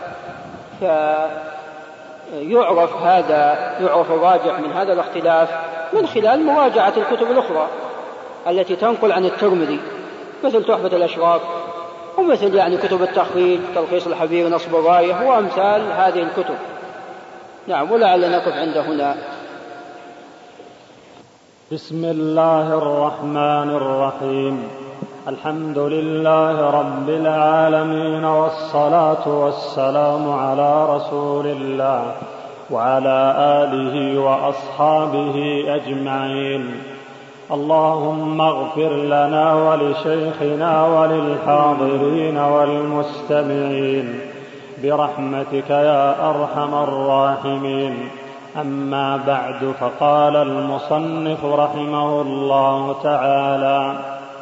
فيعرف هذا، يعرف الراجح من هذا الاختلاف من خلال مراجعة الكتب الأخرى التي تنقل عن الترمذي، مثل تحفة الأشراف، ومثل يعني كتب التخريج، تلخيص الحبير، نصب الراية، وأمثال هذه الكتب. نعم. ولعل نقف عند هنا. بسم الله الرحمن الرحيم. الحمد لله رب العالمين، والصلاة والسلام على رسول الله وعلى آله وأصحابه أجمعين. اللهم اغفر لنا ولشيخنا وللحاضرين والمستمعين برحمتك يا أرحم الراحمين. أما بعد، فقال المصنف رحمه الله تعالى: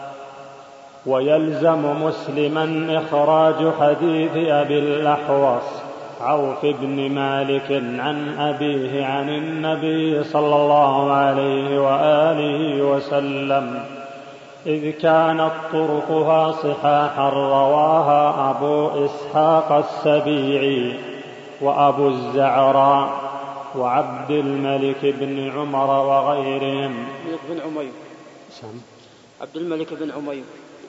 ويلزم مسلما إخراج حديث أبي الأحوص عوف بن مالك عن أبيه عن النبي صلى الله عليه وآله وسلم، إذ كانت طرقها صحاحا رواها أبو إسحاق السبيعي وأبو الزعراء وعبد الملك بن عمر وغيرهم. بن عمير سام. عبد الملك بن عمير.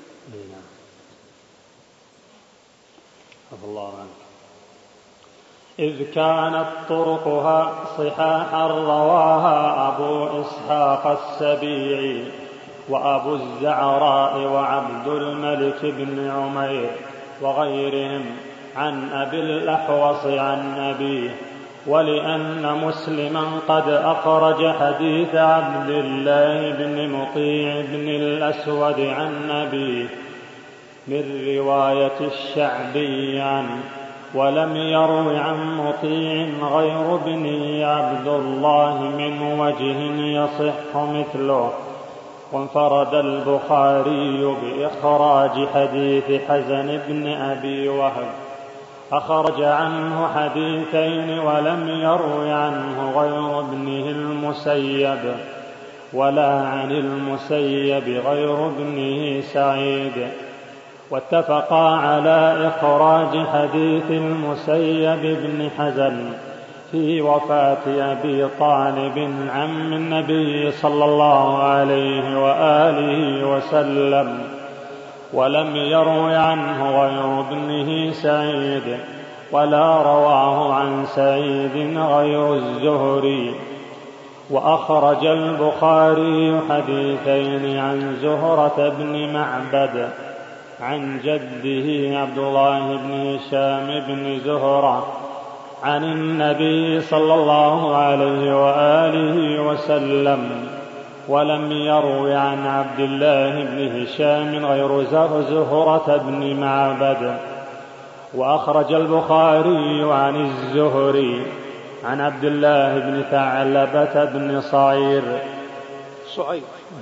الله عنك. إذ كانت طرقها صحاحا رواها أبو إسحاق السبيعي وأبو الزعراء وعبد الملك بن عمير وغيرهم عن أبي الأحوص عن أبيه. ولأن مسلما قد أخرج حديث عبد الله بن مطيع بن الأسود عن أبيه من رواية الشعبي عنه، ولم يرو عن مطيع غير ابن عبد الله من وجه يصح مثله. وانفرد البخاري بإخراج حديث حزن بن أبي وهب أخرج عنه حديثين ولم يروي عنه غير ابنه المسيب ولا عن المسيب غير ابنه سعيد. واتفقا على إخراج حديث المسيب بن حزن في وفاة أبي طالب عم النبي صلى الله عليه وآله وسلم، ولم يروي عنه غير ابنه سعيد، ولا رواه عن سعيد غير الزهري. وأخرج البخاري حديثين عن زهرة بن معبد عن جده عبد الله بن هشام بن زهرة عن النبي صلى الله عليه وآله وسلم، ولم يروي عن عبد الله بن هشام غير زهرة بن معبد. وأخرج البخاري عن الزهري عن عبد الله بن ثعلبة بن صعير صعير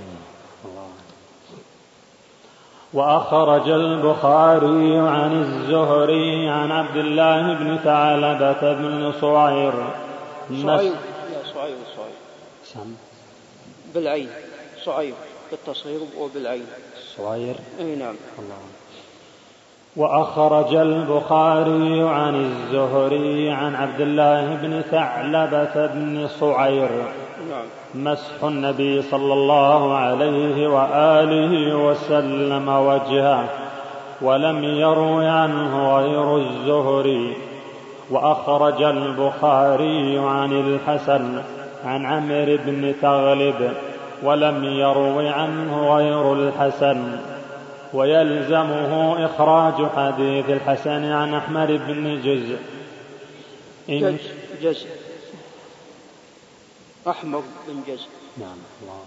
وأخرج البخاري عن الزهري عن عبد الله بن ثعلبة بن صعير صعير يا صعير صعير سم بالعين صعير بالتصغير وبالعين صعير اي نعم. الله. وأخرج البخاري عن الزهري عن عبد الله بن ثعلبة بن صعير نعم. مسح النبي صلى الله عليه وآله وسلم وجهه، ولم يروي عنه غير الزهري. وأخرج البخاري عن الحسن عن عمرو بن تغلب، ولم يروي عنه غير الحسن. ويلزمه إخراج حديث الحسن عن أحمد بن جزء جزء جزء أحمد بن جزء نعم.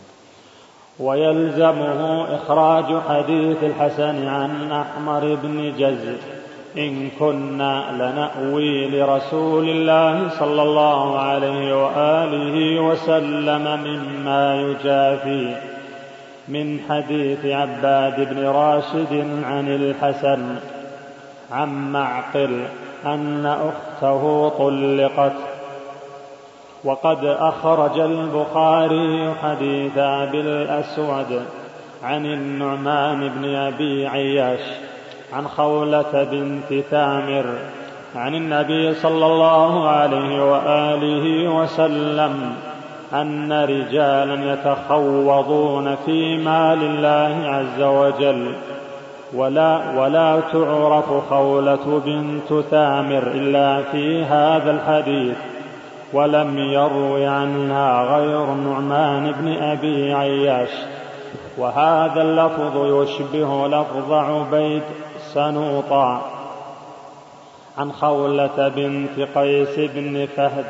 ويلزمه إخراج حديث الحسن عن أحمد بن جزء إن كنا لنأوي لرسول الله صلى الله عليه وآله وسلم مما يجافي من حديث عباد بن راشد عن الحسن عن معقل أن أخته طلقت. وقد أخرج البخاري حديث أبي الأسود عن النعمان بن أبي عياش عن خولة بنت ثامر عن النبي صلى الله عليه وآله وسلم أن رجالا يتخوضون في مال الله عز وجل، ولا, ولا تعرف خولة بنت ثامر إلا في هذا الحديث، ولم يروي عنها غير النعمان بن أبي عياش. وهذا اللفظ يشبه لفظ عبيد سنوطا عن خولة بنت قيس بن فهد.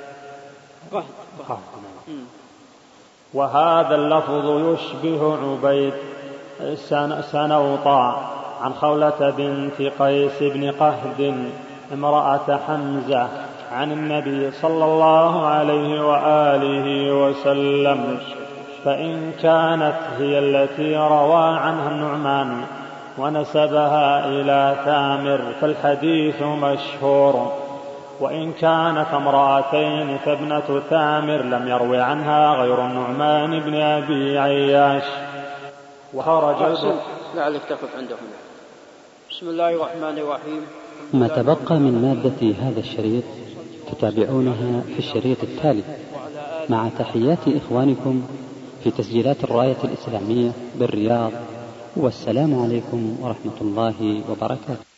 وهذا اللفظ يشبه عبيد سنوطا عن خولة بنت قيس بن قهد امرأة حمزة عن النبي صلى الله عليه وآله وسلم. فإن كانت هي التي روى عنها النعمان ونسبها إلى ثامر فالحديث مشهور، وإن كانت امرأتين فابنة ثامر لم يروي عنها غير النعمان بن أبي عياش. وخرج لعلك تقف عنده هنا. بسم الله الرحمن الرحيم. ما تبقى من مادة هذا الشريط تتابعونها في الشريط التالي، مع تحيات إخوانكم في تسجيلات الراية الإسلامية بالرياض، والسلام عليكم ورحمة الله وبركاته.